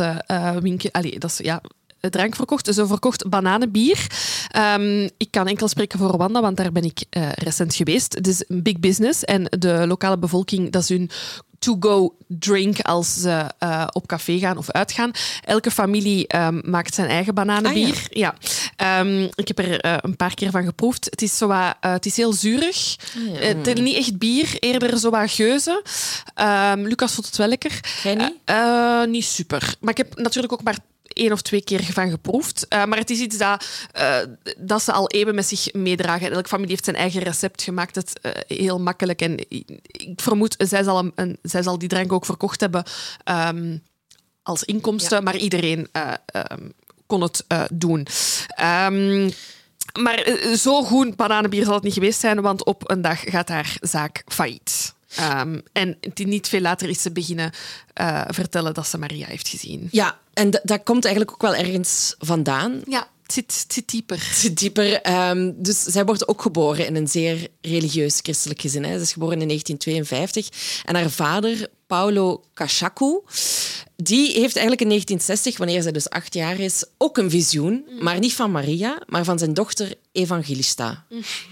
Speaker 3: ze drank verkocht. Ze verkocht bananenbier. Ik kan enkel spreken voor Rwanda, want daar ben ik recent geweest. Het is een big business. En de lokale bevolking, dat is hun to-go drink als ze op café gaan of uitgaan. Elke familie maakt zijn eigen bananenbier. Ja. Ik heb er een paar keer van geproefd. Het is, het is heel zuurig. Het is niet echt bier, eerder zo wat geuze. Lucas vond het wel lekker.
Speaker 2: Jij niet?
Speaker 3: Niet super. Maar ik heb natuurlijk ook maar 1 of 2 keer van geproefd. Maar het is iets dat ze al eeuwen met zich meedragen. Elke familie heeft zijn eigen recept gemaakt. Het heel makkelijk. En ik vermoed, zij zal die drank ook verkocht hebben als inkomsten. Ja. Maar iedereen kon het doen. Maar zo goed bananenbier zal het niet geweest zijn, want op een dag gaat haar zaak failliet. En niet veel later is ze beginnen vertellen dat ze Maria heeft gezien.
Speaker 2: Ja, en dat komt eigenlijk ook wel ergens vandaan.
Speaker 3: Ja, het zit dieper.
Speaker 2: Het zit dieper. Dus zij wordt ook geboren in een zeer religieus christelijk gezin. Hè. Ze is geboren in 1952. En haar vader, Paulo Kashaku, die heeft eigenlijk in 1960, wanneer zij dus 8 jaar is, ook een visioen. Maar niet van Maria, maar van zijn dochter Evangelista.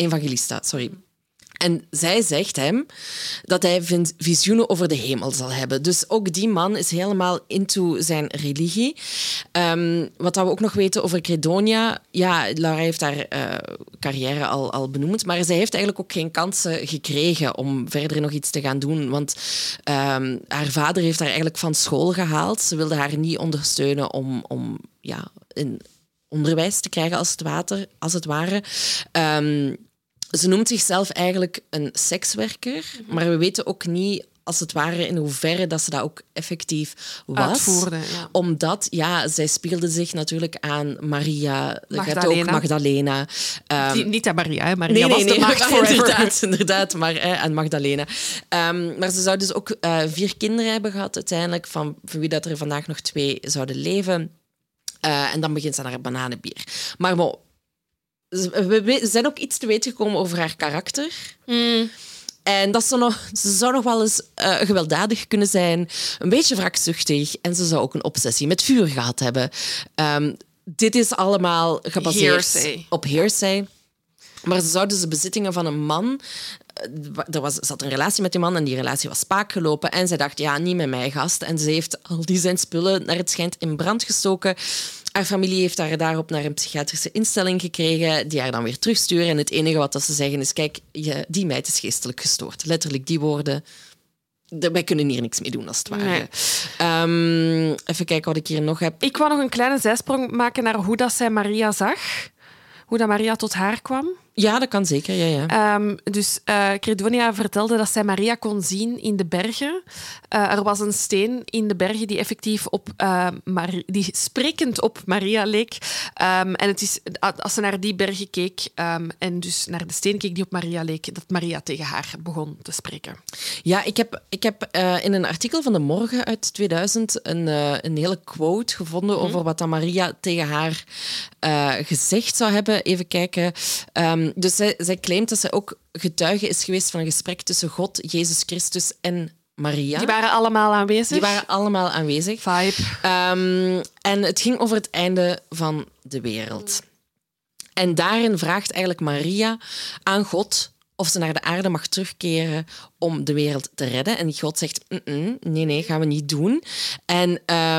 Speaker 2: En zij zegt hem dat hij visioenen over de hemel zal hebben. Dus ook die man is helemaal into zijn religie. Wat we ook nog weten over Credonia. Ja, Laura heeft haar carrière al benoemd. Maar zij heeft eigenlijk ook geen kansen gekregen om verder nog iets te gaan doen. Want haar vader heeft haar eigenlijk van school gehaald. Ze wilde haar niet ondersteunen om in onderwijs te krijgen, als het ware. Ze noemt zichzelf eigenlijk een sekswerker, maar we weten ook niet, als het ware, in hoeverre dat ze dat ook effectief was.
Speaker 3: Uitvoerde, ja.
Speaker 2: Omdat, zij speelde zich natuurlijk aan Maria,
Speaker 3: Magdalena. Niet aan Maria, hè? Maria
Speaker 2: Nee,
Speaker 3: was de maagd forever.
Speaker 2: Inderdaad, maar aan Magdalena. Maar ze zou dus ook 4 kinderen hebben gehad uiteindelijk, van wie dat er vandaag nog 2 zouden leven. En dan begint ze aan haar bananenbier. Maar we zijn ook iets te weten gekomen over haar karakter. En dat ze zou nog wel eens gewelddadig kunnen zijn, een beetje wrakzuchtig, en ze zou ook een obsessie met vuur gehad hebben. Dit is allemaal gebaseerd op hearsay. Maar ze zou dus de bezittingen van een man... Ze had een relatie met die man en die relatie was spaak gelopen. En zij dacht, niet met mij, gast. En ze heeft al die zijn spullen, naar het schijnt, in brand gestoken. Haar familie heeft haar daarop naar een psychiatrische instelling gekregen, die haar dan weer terugsturen. En het enige wat ze zeggen is, kijk, die meid is geestelijk gestoord. Letterlijk die woorden. Wij kunnen hier niks mee doen, als het ware. Nee. Even kijken wat ik hier nog heb.
Speaker 3: Ik wou nog een kleine zijsprong maken naar hoe dat zij Maria zag. Hoe dat Maria tot haar kwam.
Speaker 2: Ja, dat kan zeker. Ja.
Speaker 3: Dus Credonia vertelde dat zij Maria kon zien in de bergen. Er was een steen in de bergen die effectief die sprekend op Maria leek. En het is, als ze naar die bergen keek en dus naar de steen keek die op Maria leek, dat Maria tegen haar begon te spreken.
Speaker 2: Ja, ik heb in een artikel van De Morgen uit 2000 een hele quote gevonden over wat dan Maria tegen haar gezegd zou hebben. Even kijken. Dus zij claimt dat zij ook getuige is geweest van een gesprek tussen God, Jezus Christus en Maria.
Speaker 3: Die waren allemaal aanwezig?
Speaker 2: Die waren allemaal aanwezig.
Speaker 3: Vibe.
Speaker 2: En het ging over het einde van de wereld. En daarin vraagt eigenlijk Maria aan God of ze naar de aarde mag terugkeren om de wereld te redden. En God zegt, nee, gaan we niet doen. En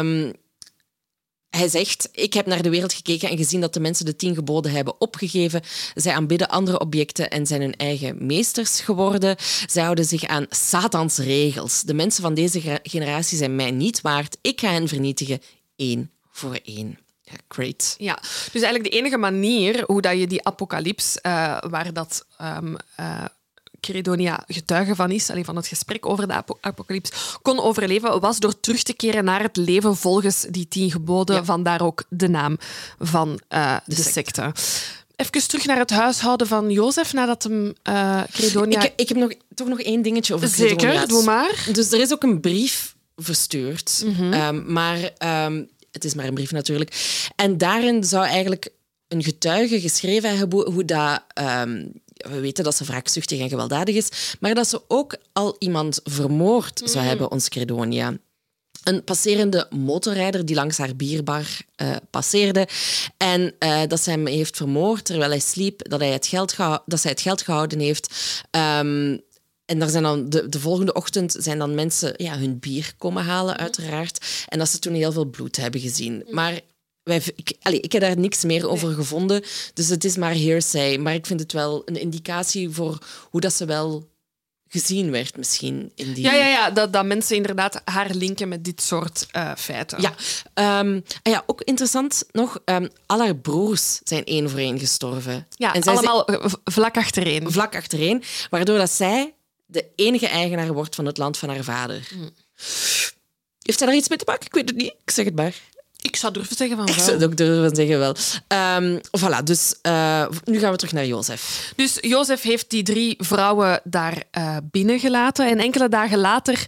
Speaker 2: hij zegt, ik heb naar de wereld gekeken en gezien dat de mensen de 10 geboden hebben opgegeven. Zij aanbidden andere objecten en zijn hun eigen meesters geworden. Zij houden zich aan Satans regels. De mensen van deze generatie zijn mij niet waard. Ik ga hen vernietigen, 1 voor 1. Ja, great.
Speaker 3: Ja, dus eigenlijk de enige manier hoe dat je die apocalyps, waar dat Credonia getuige van is, van het gesprek over de apocalyps, kon overleven, was door terug te keren naar het leven volgens die 10 geboden. Ja. Vandaar ook de naam van de secte. Even terug naar het huishouden van Jozef, nadat hem Credonia...
Speaker 2: Ik heb toch nog 1 dingetje over Credonia.
Speaker 3: Zeker, doe maar.
Speaker 2: Dus er is ook een brief verstuurd, maar het is maar een brief natuurlijk. En daarin zou eigenlijk een getuige geschreven hebben hoe dat... we weten dat ze wraakzuchtig en gewelddadig is, maar dat ze ook al iemand vermoord zou hebben, ons Credonia. Een passerende motorrijder die langs haar bierbar passeerde en dat ze hem heeft vermoord terwijl hij sliep, dat zij het geld gehouden heeft. En daar zijn dan de volgende ochtend zijn dan mensen hun bier komen halen, uiteraard. En dat ze toen heel veel bloed hebben gezien. Maar ik heb daar niks meer over gevonden, dus het is maar hearsay. Maar ik vind het wel een indicatie voor hoe dat ze wel gezien werd misschien. In die...
Speaker 3: Ja, dat mensen inderdaad haar linken met dit soort feiten.
Speaker 2: Ja, ook interessant nog, al haar broers zijn 1 voor 1 gestorven.
Speaker 3: Ja, en allemaal vlak achtereen.
Speaker 2: Vlak achtereen, waardoor dat zij de enige eigenaar wordt van het land van haar vader. Heeft zij daar iets mee te maken? Ik weet het niet. Ik zeg het maar.
Speaker 3: Ik zou durven zeggen van wel.
Speaker 2: Ik zou het ook durven zeggen wel. Voilà, dus nu gaan we terug naar Jozef.
Speaker 3: Dus Jozef heeft die 3 vrouwen daar binnengelaten. En enkele dagen later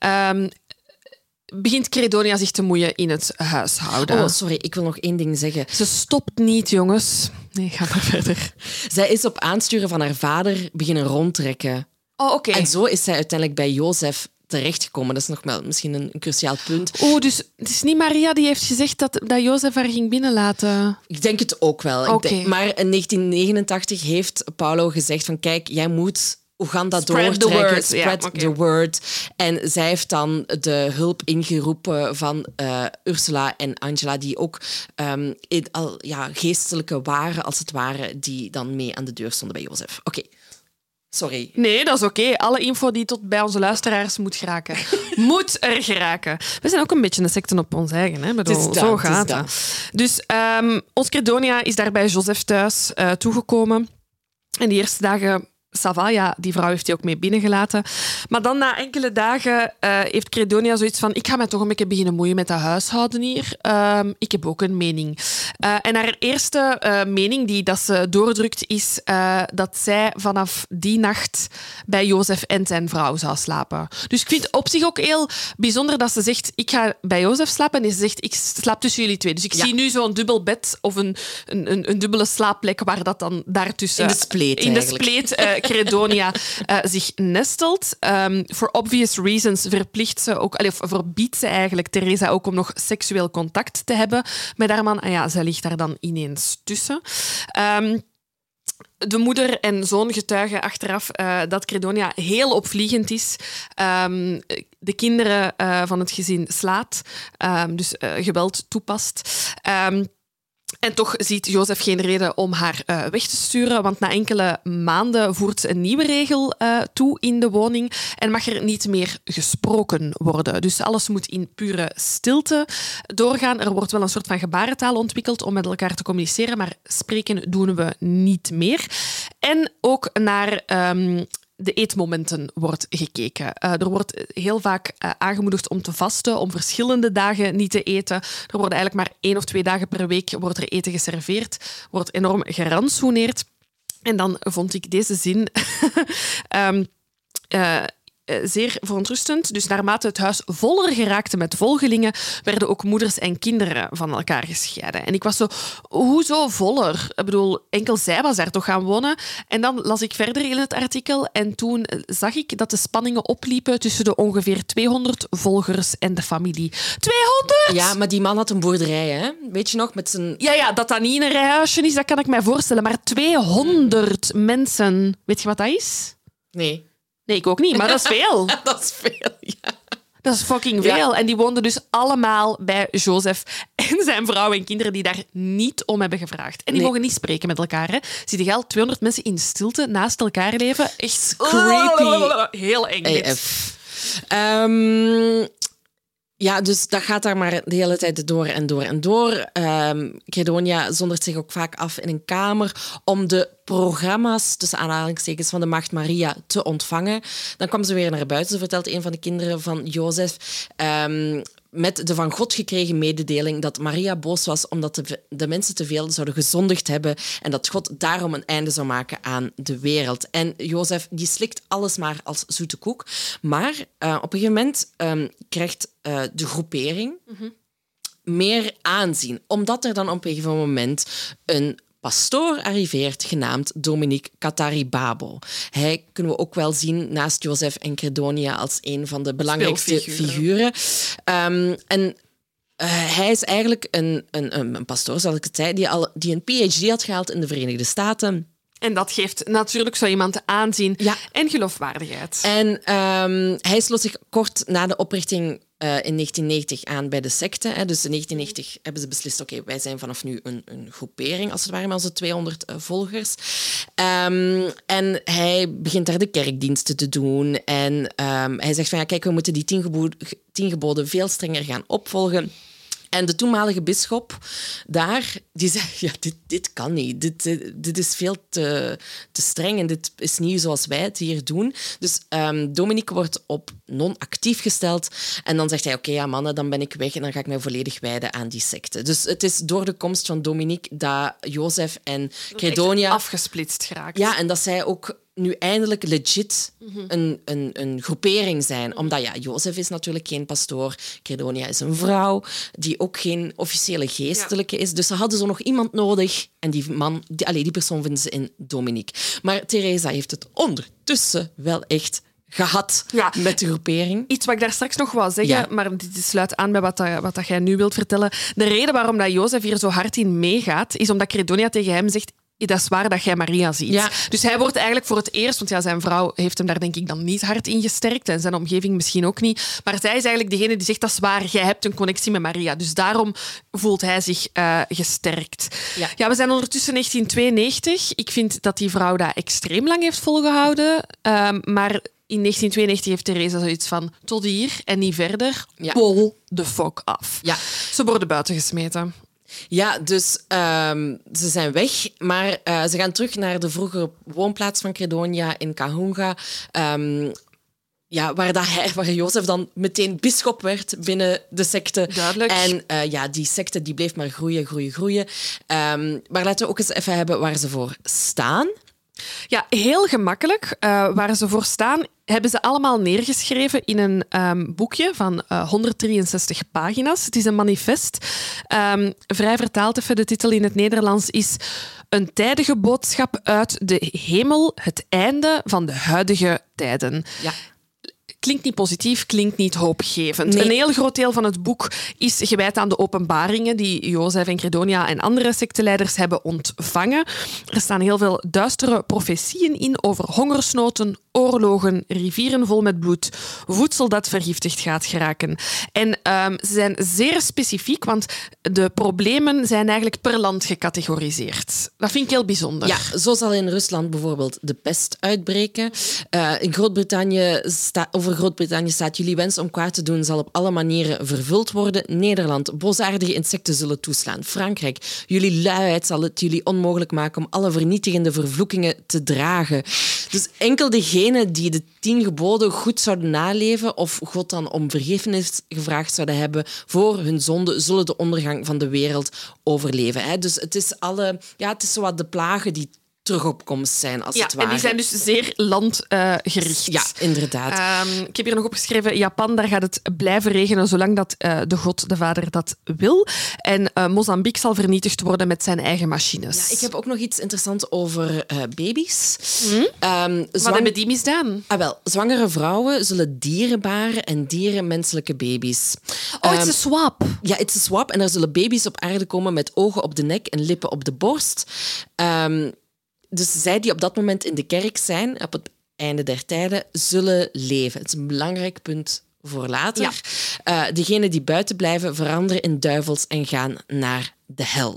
Speaker 3: begint Credonia zich te moeien in het huishouden.
Speaker 2: Oh, sorry, ik wil nog 1 ding zeggen.
Speaker 3: Ze stopt niet, jongens. Nee, ga maar verder.
Speaker 2: Zij is op aansturen van haar vader beginnen rondtrekken.
Speaker 3: Oh, oké.
Speaker 2: En zo is zij uiteindelijk bij Jozef terechtgekomen. Dat is nog wel misschien een cruciaal punt.
Speaker 3: Dus het is niet Maria die heeft gezegd dat Jozef haar ging binnenlaten?
Speaker 2: Ik denk het ook wel.
Speaker 3: Okay.
Speaker 2: Maar in 1989 heeft Paulo gezegd van kijk, jij moet Oeganda
Speaker 3: Spread
Speaker 2: doortrekken.
Speaker 3: Spread
Speaker 2: the word. En zij heeft dan de hulp ingeroepen van Ursula en Angela, die ook geestelijke waren, als het ware, die dan mee aan de deur stonden bij Jozef. Oké. Sorry.
Speaker 3: Nee, dat is oké. Alle info die tot bij onze luisteraars moet geraken. Moet er geraken. We zijn ook een beetje een secte op ons eigen. Hè? Zo gaat het. Dus ons Credonia is daar bij Jozef thuis toegekomen. En die eerste dagen... Savaya, die vrouw heeft hij ook mee binnengelaten. Maar dan na enkele dagen heeft Credonia zoiets van ik ga mij toch een beetje beginnen moeien met dat huishouden hier. Ik heb ook een mening. En haar eerste mening die dat ze doordrukt is dat zij vanaf die nacht bij Jozef en zijn vrouw zou slapen. Dus ik vind het op zich ook heel bijzonder dat ze zegt ik ga bij Jozef slapen en ze zegt ik slaap tussen jullie 2. Dus ik zie nu zo'n dubbel bed of een dubbele slaapplek waar dat dan daartussen...
Speaker 2: In de spleet
Speaker 3: Credonia zich nestelt. For obvious reasons verbiedt ze eigenlijk Teresa ook om nog seksueel contact te hebben met haar man. En ja, zij ligt daar dan ineens tussen. De moeder en zoon getuigen achteraf dat Credonia heel opvliegend is. De kinderen van het gezin slaat. Dus geweld toepast. En toch ziet Jozef geen reden om haar weg te sturen, want na enkele maanden voert ze een nieuwe regel toe in de woning en mag er niet meer gesproken worden. Dus alles moet in pure stilte doorgaan. Er wordt wel een soort van gebarentaal ontwikkeld om met elkaar te communiceren, maar spreken doen we niet meer. En ook naar de eetmomenten wordt gekeken. Er wordt heel vaak aangemoedigd om te vasten, om verschillende dagen niet te eten. Er worden eigenlijk maar 1 of 2 dagen per week wordt er eten geserveerd. Wordt enorm gerantsoeneerd. En dan vond ik deze zin zeer verontrustend. Dus naarmate het huis voller geraakte met volgelingen, werden ook moeders en kinderen van elkaar gescheiden. En ik was zo, hoezo voller? Ik bedoel, enkel zij was daar toch gaan wonen. En dan las ik verder in het artikel en toen zag ik dat de spanningen opliepen tussen de ongeveer 200 volgers en de familie. 200?!
Speaker 2: Ja, maar die man had een boerderij, hè? Weet je nog? Met zijn...
Speaker 3: Ja, dat dat niet in een rijhuisje is, dat kan ik mij voorstellen. Maar 200 mensen. Weet je wat dat is?
Speaker 2: Nee.
Speaker 3: Nee, ik ook niet, maar dat is veel.
Speaker 2: Dat is veel, ja.
Speaker 3: Dat is fucking veel.
Speaker 2: Ja.
Speaker 3: En die woonden dus allemaal bij Jozef en zijn vrouw en kinderen die daar niet om hebben gevraagd. En die mogen niet spreken met elkaar. Hè. Zie je al 200 mensen in stilte naast elkaar leven? Echt creepy. Heel eng.
Speaker 2: Ja, dus dat gaat daar maar de hele tijd door en door en door. Credonia zondert zich ook vaak af in een kamer om de programma's, tussen aanhalingstekens, van de Maagd Maria te ontvangen. Dan kwam ze weer naar buiten, zo vertelt een van de kinderen van Jozef, met de van God gekregen mededeling dat Maria boos was omdat de mensen te veel zouden gezondigd hebben en dat God daarom een einde zou maken aan de wereld. En Jozef die slikt alles maar als zoete koek. Maar op een gegeven moment krijgt de groepering meer aanzien, omdat er dan op een gegeven moment een pastoor arriveert, genaamd Dominique Cataribabo. Hij kunnen we ook wel zien naast Jozef en Credonia als een van de belangrijkste figuren. Hij is eigenlijk een pastoor, zoals ik het zei, die een PhD had gehaald in de Verenigde Staten.
Speaker 3: En dat geeft natuurlijk zo iemand aanzien en geloofwaardigheid.
Speaker 2: En hij sloot zich kort na de oprichting in 1990 aan bij de secte. Dus in 1990 hebben ze beslist, oké, wij zijn vanaf nu een groepering, als het ware, met onze 200 volgers. En hij begint daar de kerkdiensten te doen. En hij zegt van, ja, kijk, we moeten die 10 geboden veel strenger gaan opvolgen. En de toenmalige bisschop daar, die zei, ja, dit kan niet. Dit is veel te streng en dit is niet zoals wij het hier doen. Dus Dominique wordt op non-actief gesteld. En dan zegt hij, oké, ja, mannen, dan ben ik weg en dan ga ik mij volledig wijden aan die secte. Dus het is door de komst van Dominique dat Jozef en Credonia
Speaker 3: afgesplitst geraakt.
Speaker 2: Ja, en dat zij ook nu eindelijk legit een groepering zijn. Omdat, ja, Jozef is natuurlijk geen pastoor. Credonia is een vrouw die ook geen officiële geestelijke is. Dus ze hadden zo nog iemand nodig. En die persoon vinden ze in Dominique. Maar Theresa heeft het ondertussen wel echt gehad met de groepering.
Speaker 3: Iets wat ik daar straks nog wou zeggen, maar dit sluit aan bij wat dat jij nu wilt vertellen. De reden waarom dat Jozef hier zo hard in meegaat, is omdat Credonia tegen hem zegt, dat is waar dat jij Maria ziet. Ja. Dus hij wordt eigenlijk voor het eerst, want zijn vrouw heeft hem daar denk ik dan niet hard in gesterkt en zijn omgeving misschien ook niet, maar zij is eigenlijk degene die zegt, dat is waar, jij hebt een connectie met Maria. Dus daarom voelt hij zich gesterkt. Ja, we zijn ondertussen 1992. Ik vind dat die vrouw dat extreem lang heeft volgehouden, maar in 1992 heeft Theresa zoiets van, tot hier en niet verder, pol de fuck af. Ja. Ze worden buiten gesmeten.
Speaker 2: Ja, dus ze zijn weg, maar ze gaan terug naar de vroegere woonplaats van Credonia in Kahunga, waar Jozef dan meteen bisschop werd binnen de secte.
Speaker 3: Duidelijk.
Speaker 2: En die secte die bleef maar groeien. Maar laten we ook eens even hebben waar ze voor staan.
Speaker 3: Ja, heel gemakkelijk. Waar ze voor staan, hebben ze allemaal neergeschreven in een boekje van 163 pagina's. Het is een manifest. Vrij vertaald even, de titel in het Nederlands is Een tijdige boodschap uit de hemel, het einde van de huidige tijden. Ja. Klinkt niet positief, klinkt niet hoopgevend. Nee. Een heel groot deel van het boek is gewijd aan de openbaringen die Jozef en Credonia en andere secteleiders hebben ontvangen. Er staan heel veel duistere profetieën in over hongersnoden, oorlogen, rivieren vol met bloed, voedsel dat vergiftigd gaat geraken. En ze zijn zeer specifiek, want de problemen zijn eigenlijk per land gecategoriseerd. Dat vind ik heel bijzonder.
Speaker 2: Ja, zo zal in Rusland bijvoorbeeld de pest uitbreken. In over Groot-Brittannië staat: jullie wens om kwaad te doen zal op alle manieren vervuld worden. Nederland: boosaardige insecten zullen toeslaan. Frankrijk: jullie luiheid zal het jullie onmogelijk maken om alle vernietigende vervloekingen te dragen. Dus enkel degenen die de 10 geboden goed zouden naleven of God dan om vergiffenis gevraagd zouden hebben voor hun zonde, zullen de ondergang van de wereld overleven. Hè? Dus het is het is zowat de plagen die terug op komst zijn, als het ware.
Speaker 3: En die zijn dus zeer landgericht.
Speaker 2: Ja, inderdaad.
Speaker 3: Ik heb hier nog opgeschreven, Japan, daar gaat het blijven regenen zolang dat de God, de Vader, dat wil. En Mozambique zal vernietigd worden met zijn eigen machines.
Speaker 2: Ja, ik heb ook nog iets interessants over baby's.
Speaker 3: Wat hebben die misdaan?
Speaker 2: Zwangere vrouwen zullen dieren baren en dieren menselijke baby's.
Speaker 3: Het is een swap.
Speaker 2: Ja, het is een swap. En er zullen baby's op aarde komen met ogen op de nek en lippen op de borst. Dus zij die op dat moment in de kerk zijn, op het einde der tijden, zullen leven. Het is een belangrijk punt voor later. Ja. Degenen die buiten blijven, veranderen in duivels en gaan naar de hel.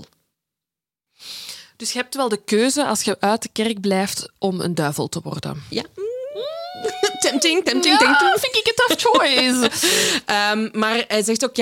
Speaker 3: Dus je hebt wel de keuze, als je uit de kerk blijft, om een duivel te worden.
Speaker 2: Ja. Tempting.
Speaker 3: Ja, vind ik een tough choice.
Speaker 2: Maar hij zegt ook,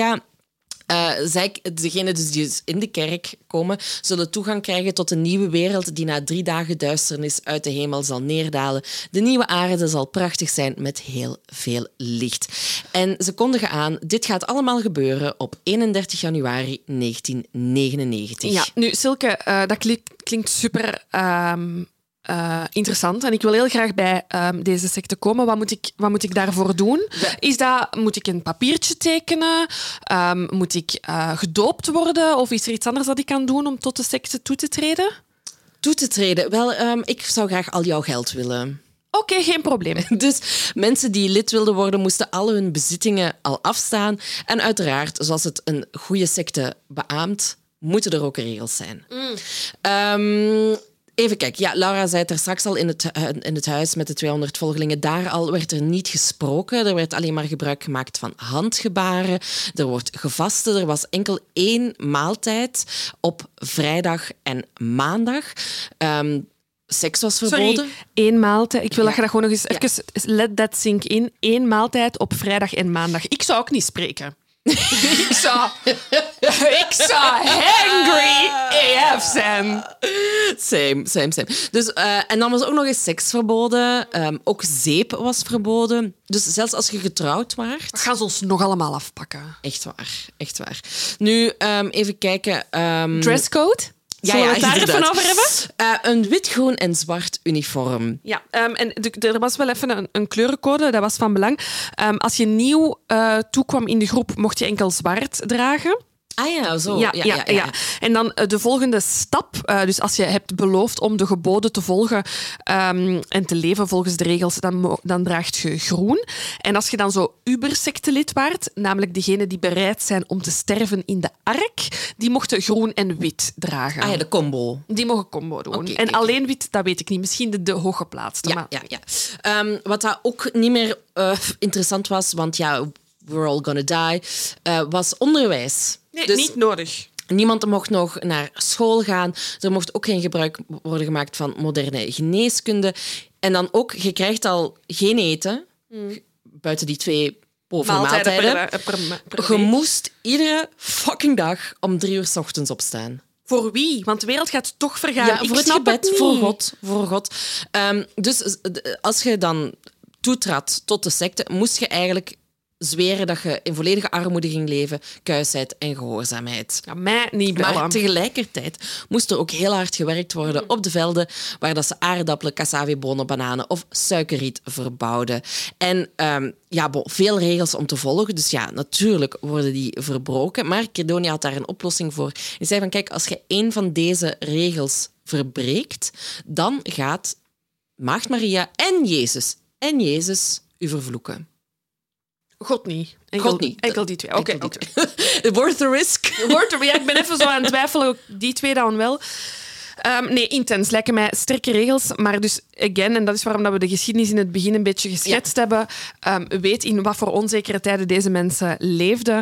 Speaker 2: degenen die dus in de kerk komen, zullen toegang krijgen tot een nieuwe wereld die na 3 dagen duisternis uit de hemel zal neerdalen. De nieuwe aarde zal prachtig zijn met heel veel licht. En ze kondigen aan, dit gaat allemaal gebeuren op 31 januari 1999.
Speaker 3: Ja, nu Silke, dat klinkt super interessant. En ik wil heel graag bij deze secte komen. Wat moet ik daarvoor doen? Moet ik een papiertje tekenen? Moet ik gedoopt worden? Of is er iets anders dat ik kan doen om tot de secte toe te treden?
Speaker 2: Toe te treden? Wel, ik zou graag al jouw geld willen.
Speaker 3: Oké, geen probleem.
Speaker 2: Dus mensen die lid wilden worden, moesten al hun bezittingen al afstaan. En uiteraard, zoals het een goede secte beaamt, moeten er ook regels zijn. Even kijken. Ja, Laura zei het er straks al in het huis met de 200 volgelingen. Daar al werd er niet gesproken. Er werd alleen maar gebruik gemaakt van handgebaren. Er wordt gevast. Er was enkel 1 maaltijd op vrijdag en maandag. Seks was verboden.
Speaker 3: Sorry, 1 maaltijd. Ik wil dat je dat gewoon nog eens even... Let that sink in. 1 maaltijd op vrijdag en maandag. Ik zou ook niet spreken. Ik zou hangry AF zijn.
Speaker 2: Same. Dus, en dan was ook nog eens seks verboden. Ook zeep was verboden. Dus zelfs als je getrouwd waart...
Speaker 3: Dat gaan ze ons nog allemaal afpakken.
Speaker 2: Echt waar. Nu, even kijken.
Speaker 3: Dresscode? Zullen we het daar even over hebben?
Speaker 2: Een wit, groen en zwart uniform.
Speaker 3: Ja, en er was wel even een kleurencode, dat was van belang. Als je nieuw toekwam in de groep, mocht je enkel zwart dragen.
Speaker 2: Ah ja, zo.
Speaker 3: Ja. En dan de volgende stap. Dus als je hebt beloofd om de geboden te volgen en te leven volgens de regels, dan draagt je groen. En als je dan zo ubersectelid waart, namelijk degenen die bereid zijn om te sterven in de ark, die mochten groen en wit dragen.
Speaker 2: Ah ja, de combo.
Speaker 3: Die mogen combo doen. Alleen wit, dat weet ik niet. Misschien de hooggeplaatste.
Speaker 2: Ja. Wat dat ook niet meer interessant was, want we're all gonna die, was onderwijs.
Speaker 3: Nee, dus niet nodig.
Speaker 2: Niemand mocht nog naar school gaan. Er mocht ook geen gebruik worden gemaakt van moderne geneeskunde. En dan ook, je krijgt al geen eten, buiten die 2 maaltijden. Je moest iedere fucking dag om 3 uur 's ochtends opstaan.
Speaker 3: Voor wie? Want de wereld gaat toch vergaan.
Speaker 2: Ja, voor het gebed, voor God. Dus als je dan toetrad tot de secte, moest je eigenlijk zweren dat je in volledige armoede ging leven, kuisheid en gehoorzaamheid.
Speaker 3: Ja, mij niet bellen.
Speaker 2: Maar tegelijkertijd moest er ook heel hard gewerkt worden op de velden waar dat ze aardappelen, cassavebonen, bananen of suikerriet verbouwden. En veel regels om te volgen. Dus ja, natuurlijk worden die verbroken. Maar Credonia had daar een oplossing voor. Hij zei van, kijk, als je 1 van deze regels verbreekt, dan gaat Maagd Maria en Jezus u vervloeken.
Speaker 3: God niet. Enkel die 2. Oké.
Speaker 2: Worth the risk.
Speaker 3: Ja, ik ben even zo aan het twijfelen. Die 2 dan wel. Nee, intens. Lijken mij sterke regels. Maar dus, again, en dat is waarom dat we de geschiedenis in het begin een beetje geschetst hebben, weet in wat voor onzekere tijden deze mensen leefden.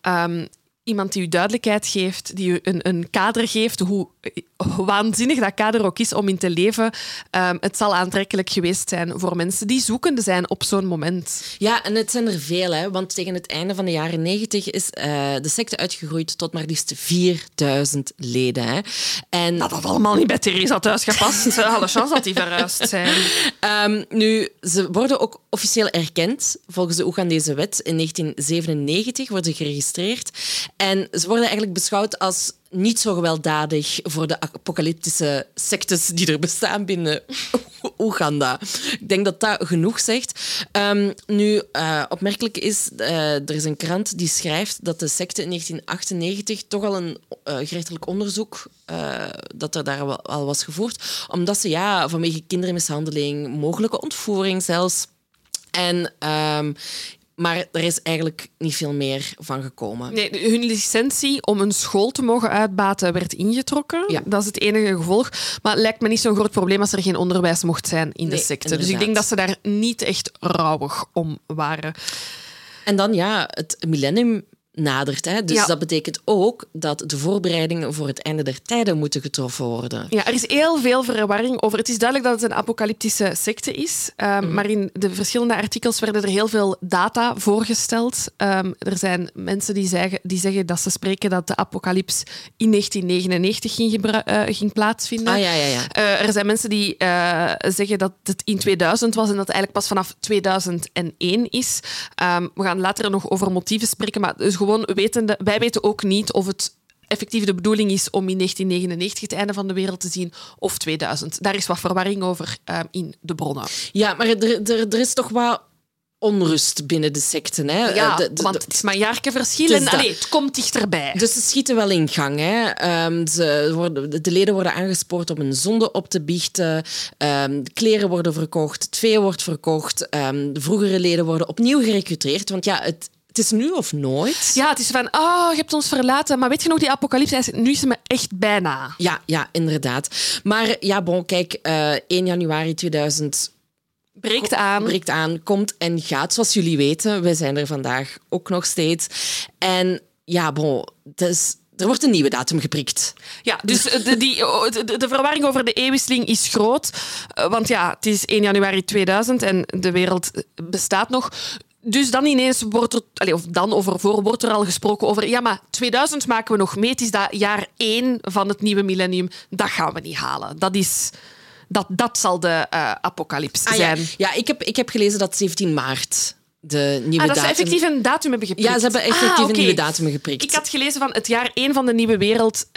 Speaker 3: Iemand die u duidelijkheid geeft, die u een kader geeft, hoe waanzinnig dat kader ook is om in te leven. Het zal aantrekkelijk geweest zijn voor mensen die zoekende zijn op zo'n moment.
Speaker 2: Ja, en het zijn er veel, hè, want tegen het einde van de jaren 90 is de secte uitgegroeid tot maar liefst 4000 leden. Hè. En
Speaker 3: Dat had allemaal niet bij Theresa thuis gepast. Alle chance dat die verhuisd zijn.
Speaker 2: Nu, ze worden ook officieel erkend. Volgens de Oegandese wet in 1997 worden ze geregistreerd. En ze worden eigenlijk beschouwd als niet zo gewelddadig voor de apocalyptische sectes die er bestaan binnen Oeganda. Ik denk dat dat genoeg zegt. Nu, opmerkelijk is, er is een krant die schrijft dat de secte in 1998 toch al een gerechtelijk onderzoek dat er daar al was gevoerd, omdat ze vanwege kindermishandeling, mogelijke ontvoering zelfs. En maar er is eigenlijk niet veel meer van gekomen.
Speaker 3: Nee, hun licentie om een school te mogen uitbaten werd ingetrokken. Ja. Dat is het enige gevolg. Maar het lijkt me niet zo'n groot probleem als er geen onderwijs mocht zijn in de secte. Inderdaad. Dus ik denk dat ze daar niet echt rouwig om waren.
Speaker 2: En dan het millennium nadert. Hè? Dus dat betekent ook dat de voorbereidingen voor het einde der tijden moeten getroffen worden.
Speaker 3: Ja, er is heel veel verwarring over. Het is duidelijk dat het een apocalyptische secte is, maar in de verschillende artikels werden er heel veel data voorgesteld. Er zijn mensen die zeggen dat ze spreken dat de apocalyps in 1999 ging plaatsvinden. Er zijn mensen die zeggen dat het in 2000 was en dat het eigenlijk pas vanaf 2001 is. We gaan later nog over motieven spreken, maar dus gewoon wij weten ook niet of het effectief de bedoeling is om in 1999 het einde van de wereld te zien of 2000. Daar is wat verwarring over in de bronnen.
Speaker 2: Ja, maar er is toch wat onrust binnen de secten. Hè?
Speaker 3: Ja, want het is maar jaarkenverschil en het komt dichterbij.
Speaker 2: Dus ze schieten wel in gang. Hè? De leden worden aangespoord om een zonde op te biechten. De kleren worden verkocht, het vee wordt verkocht. De vroegere leden worden opnieuw gerecruiteerd. Want het is nu of nooit.
Speaker 3: Ja, het is van, je hebt ons verlaten. Maar weet je nog, die apocalypse, nu is het me echt bijna.
Speaker 2: Ja, inderdaad. Maar kijk, 1 januari 2000... Breekt aan, komt en gaat. Zoals jullie weten, wij zijn er vandaag ook nog steeds. En dus er wordt een nieuwe datum geprikt.
Speaker 3: Ja, dus de verwarring over de eeuwwisseling is groot. Want het is 1 januari 2000 en de wereld bestaat nog. Dus dan ineens wordt er al gesproken over... maar 2000 maken we nog mee. Het is dat jaar 1 van het nieuwe millennium. Dat gaan we niet halen. Dat zal de apocalyps zijn.
Speaker 2: Ja, ik heb gelezen dat 17 maart de nieuwe datum...
Speaker 3: Dat ze effectief een datum hebben geprikt.
Speaker 2: Ja, ze hebben effectief een nieuwe datum geprikt.
Speaker 3: Ik had gelezen van het jaar 1 van de nieuwe wereld...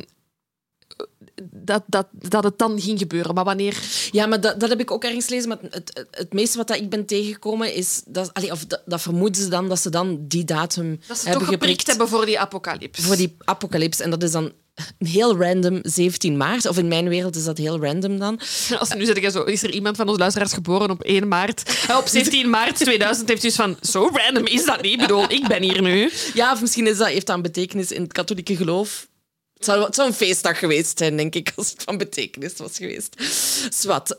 Speaker 3: Dat het dan ging gebeuren. Maar wanneer...
Speaker 2: Ja, maar dat heb ik ook ergens gelezen. Maar het meeste wat ik ben tegengekomen is... Dat vermoeden ze dan, dat ze dan die datum
Speaker 3: dat ze
Speaker 2: hebben
Speaker 3: toch geprikt hebben voor die apocalyps.
Speaker 2: Voor die apocalyps. En dat is dan heel random 17 maart. Of in mijn wereld is dat heel random dan.
Speaker 3: Als nu zeg je zo, is er iemand van onze luisteraars geboren op 1 maart? Op 17 maart 2000 heeft dus van... Zo random is dat niet. Ik bedoel, ik ben hier nu.
Speaker 2: Ja, of misschien heeft dat een betekenis in het katholieke geloof. Het zou een feestdag geweest zijn, denk ik, als het van betekenis was geweest. Zwat.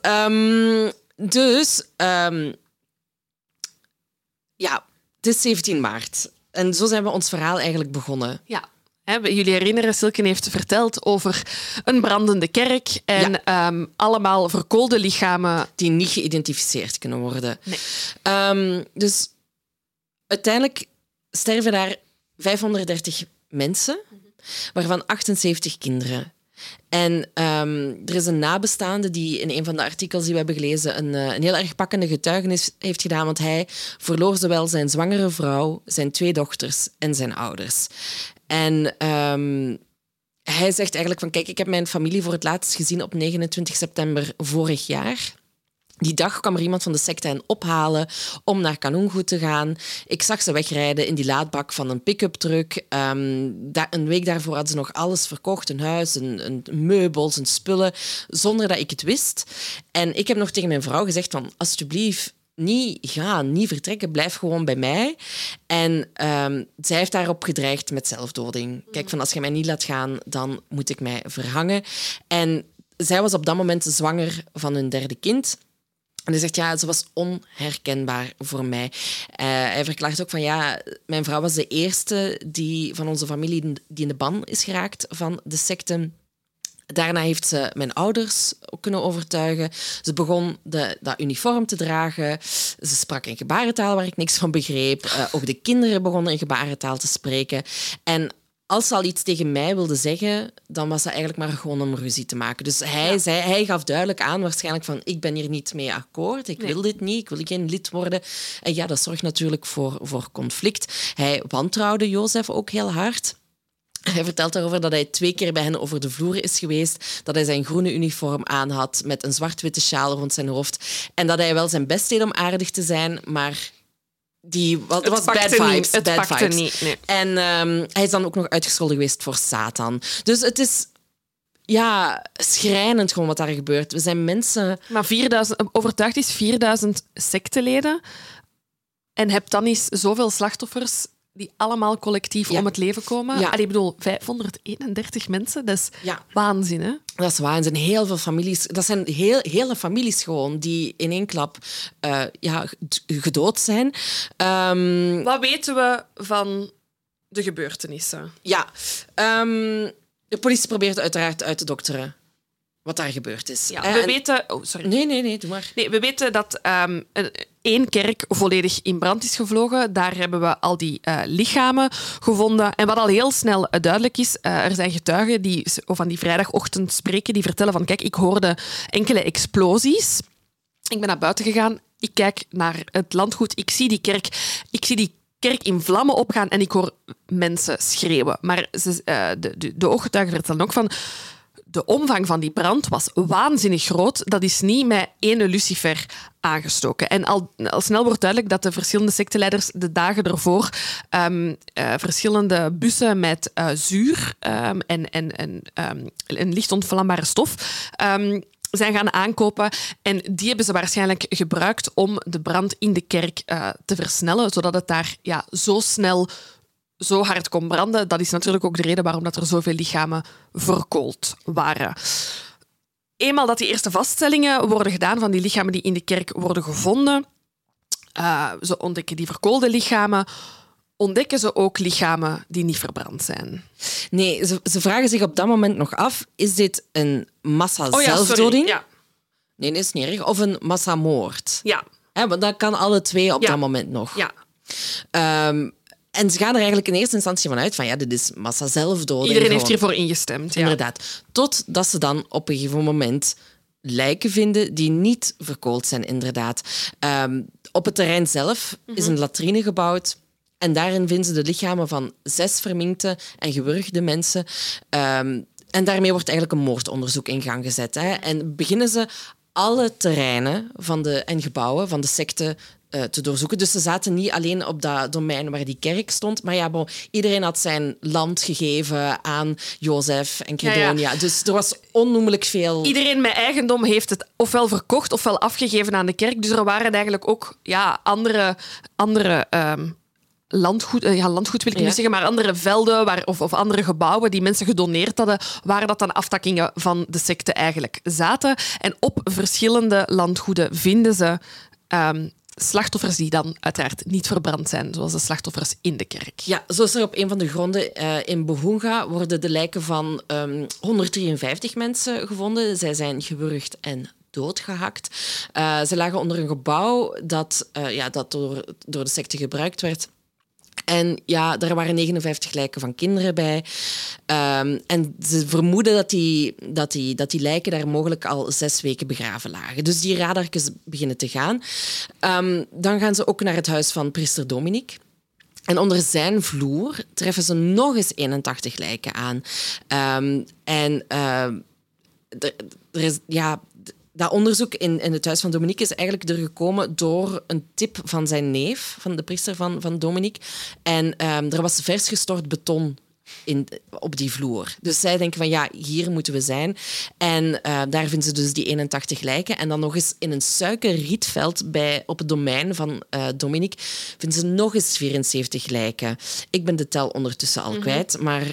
Speaker 2: Het is 17 maart. En zo zijn we ons verhaal eigenlijk begonnen.
Speaker 3: Ja. Jullie herinneren, Silke heeft verteld over een brandende kerk en allemaal verkoolde lichamen.
Speaker 2: Die niet geïdentificeerd kunnen worden. Nee. Dus uiteindelijk sterven daar 530 mensen... waarvan 78 kinderen. En er is een nabestaande die in een van de artikels die we hebben gelezen een heel erg pakkende getuigenis heeft gedaan, want hij verloor zowel zijn zwangere vrouw, zijn 2 dochters en zijn ouders. En hij zegt eigenlijk van, kijk, ik heb mijn familie voor het laatst gezien op 29 september vorig jaar. Die dag kwam er iemand van de secte hen ophalen om naar Kanungu te gaan. Ik zag ze wegrijden in die laadbak van een pick-up truck. Een week daarvoor hadden ze nog alles verkocht. Een huis, een meubels, een spullen, zonder dat ik het wist. En ik heb nog tegen mijn vrouw gezegd van, alsjeblieft, niet gaan, niet vertrekken, blijf gewoon bij mij. En zij heeft daarop gedreigd met zelfdoding. Kijk, van als je mij niet laat gaan, dan moet ik mij verhangen. En zij was op dat moment zwanger van hun 3e kind. En hij zegt, ze was onherkenbaar voor mij. Hij verklaart ook van, mijn vrouw was de eerste van onze familie die in de ban is geraakt van de secte. Daarna heeft ze mijn ouders ook kunnen overtuigen. Ze begon dat uniform te dragen. Ze sprak in gebarentaal waar ik niks van begreep. Ook de kinderen begonnen in gebarentaal te spreken. En als ze al iets tegen mij wilde zeggen, dan was dat eigenlijk maar gewoon om ruzie te maken. Dus hij gaf duidelijk aan waarschijnlijk van ik ben hier niet mee akkoord, ik wil dit niet, ik wil geen lid worden. En dat zorgt natuurlijk voor conflict. Hij wantrouwde Jozef ook heel hard. Hij vertelt daarover dat hij 2 keer bij hen over de vloer is geweest, dat hij zijn groene uniform aan had met een zwart-witte sjaal rond zijn hoofd en dat hij wel zijn best deed om aardig te zijn, maar het was bad vibes.
Speaker 3: Het pakte niet. Nee.
Speaker 2: En hij is dan ook nog uitgescholden geweest voor Satan. Dus het is schrijnend gewoon wat daar gebeurt. We zijn mensen...
Speaker 3: Maar overtuigd is 4000 secteleden en heb dan eens zoveel slachtoffers die allemaal collectief om het leven komen.
Speaker 2: Ja.
Speaker 3: Ik bedoel, 531 mensen, dat is waanzin, hè?
Speaker 2: Dat is waanzin. Heel veel families... Dat zijn hele families gewoon die in één klap gedood zijn.
Speaker 3: Wat weten we van de gebeurtenissen?
Speaker 2: De politie probeert uiteraard uit te dokteren wat daar gebeurd is.
Speaker 3: Ja, we weten... Oh, sorry.
Speaker 2: Nee, doe maar.
Speaker 3: Nee, we weten dat 1 kerk volledig in brand is gevlogen. Daar hebben we al die lichamen gevonden. En wat al heel snel duidelijk is, er zijn getuigen die van die vrijdagochtend spreken, die vertellen van, kijk, ik hoorde enkele explosies. Ik ben naar buiten gegaan. Ik kijk naar het landgoed. Ik zie die kerk in vlammen opgaan en ik hoor mensen schreeuwen. Maar de ooggetuigen vertellen ook van... De omvang van die brand was waanzinnig groot. Dat is niet met 1 lucifer aangestoken. En al snel wordt duidelijk dat de verschillende secteleiders de dagen ervoor verschillende bussen met zuur en een licht ontvlambare stof zijn gaan aankopen. En die hebben ze waarschijnlijk gebruikt om de brand in de kerk te versnellen, zodat het daar zo snel zo hard kon branden. Dat is natuurlijk ook de reden waarom dat er zoveel lichamen verkoold waren. Eenmaal dat die eerste vaststellingen worden gedaan van die lichamen die in de kerk worden gevonden, ze ontdekken die verkoolde lichamen, ontdekken ze ook lichamen die niet verbrand zijn.
Speaker 2: Nee, ze vragen zich op dat moment nog af, is dit een massa-zelfdoding?
Speaker 3: Ja.
Speaker 2: Nee, dat is niet erg. Of een massamoord.
Speaker 3: Ja.
Speaker 2: Want dat kan alle twee op dat moment nog.
Speaker 3: Ja.
Speaker 2: En ze gaan er eigenlijk in eerste instantie van uit van dit is massa-zelfdoding.
Speaker 3: Iedereen heeft hiervoor ingestemd. Ja.
Speaker 2: Inderdaad. Totdat ze dan op een gegeven moment lijken vinden die niet verkoold zijn, inderdaad. Op het terrein zelf is een latrine gebouwd. En daarin vinden ze de lichamen van 6 verminkte en gewurgde mensen. En daarmee wordt eigenlijk een moordonderzoek in gang gezet. En beginnen ze alle terreinen en gebouwen van de secte te doorzoeken. Dus ze zaten niet alleen op dat domein waar die kerk stond, maar iedereen had zijn land gegeven aan Jozef en Credonia. Ja. Dus er was onnoemelijk veel...
Speaker 3: Iedereen met eigendom heeft het ofwel verkocht ofwel afgegeven aan de kerk. Dus er waren eigenlijk ook andere landgoed wil ik niet zeggen, maar andere velden of andere gebouwen die mensen gedoneerd hadden, waar dat dan aftakkingen van de secte eigenlijk zaten. En op verschillende landgoeden vinden ze slachtoffers die dan uiteraard niet verbrand zijn, zoals de slachtoffers in de kerk.
Speaker 2: Ja, zo is er op een van de gronden in Bohunga worden de lijken van 153 mensen gevonden. Zij zijn gewurgd en doodgehakt. Ze lagen onder een gebouw dat door de secte gebruikt werd. En er waren 59 lijken van kinderen bij. En ze vermoeden dat die lijken daar mogelijk al 6 weken begraven lagen. Dus die radartjes beginnen te gaan. Dan gaan ze ook naar het huis van priester Dominic. En onder zijn vloer treffen ze nog eens 81 lijken aan. Dat onderzoek in het huis van Dominique is eigenlijk er gekomen door een tip van zijn neef, van de priester van Dominique. En er was vers gestort beton op die vloer. Dus zij denken van hier moeten we zijn. En daar vinden ze dus die 81 lijken. En dan nog eens in een suikerrietveld op het domein van Dominique vinden ze nog eens 74 lijken. Ik ben de tel ondertussen al kwijt, maar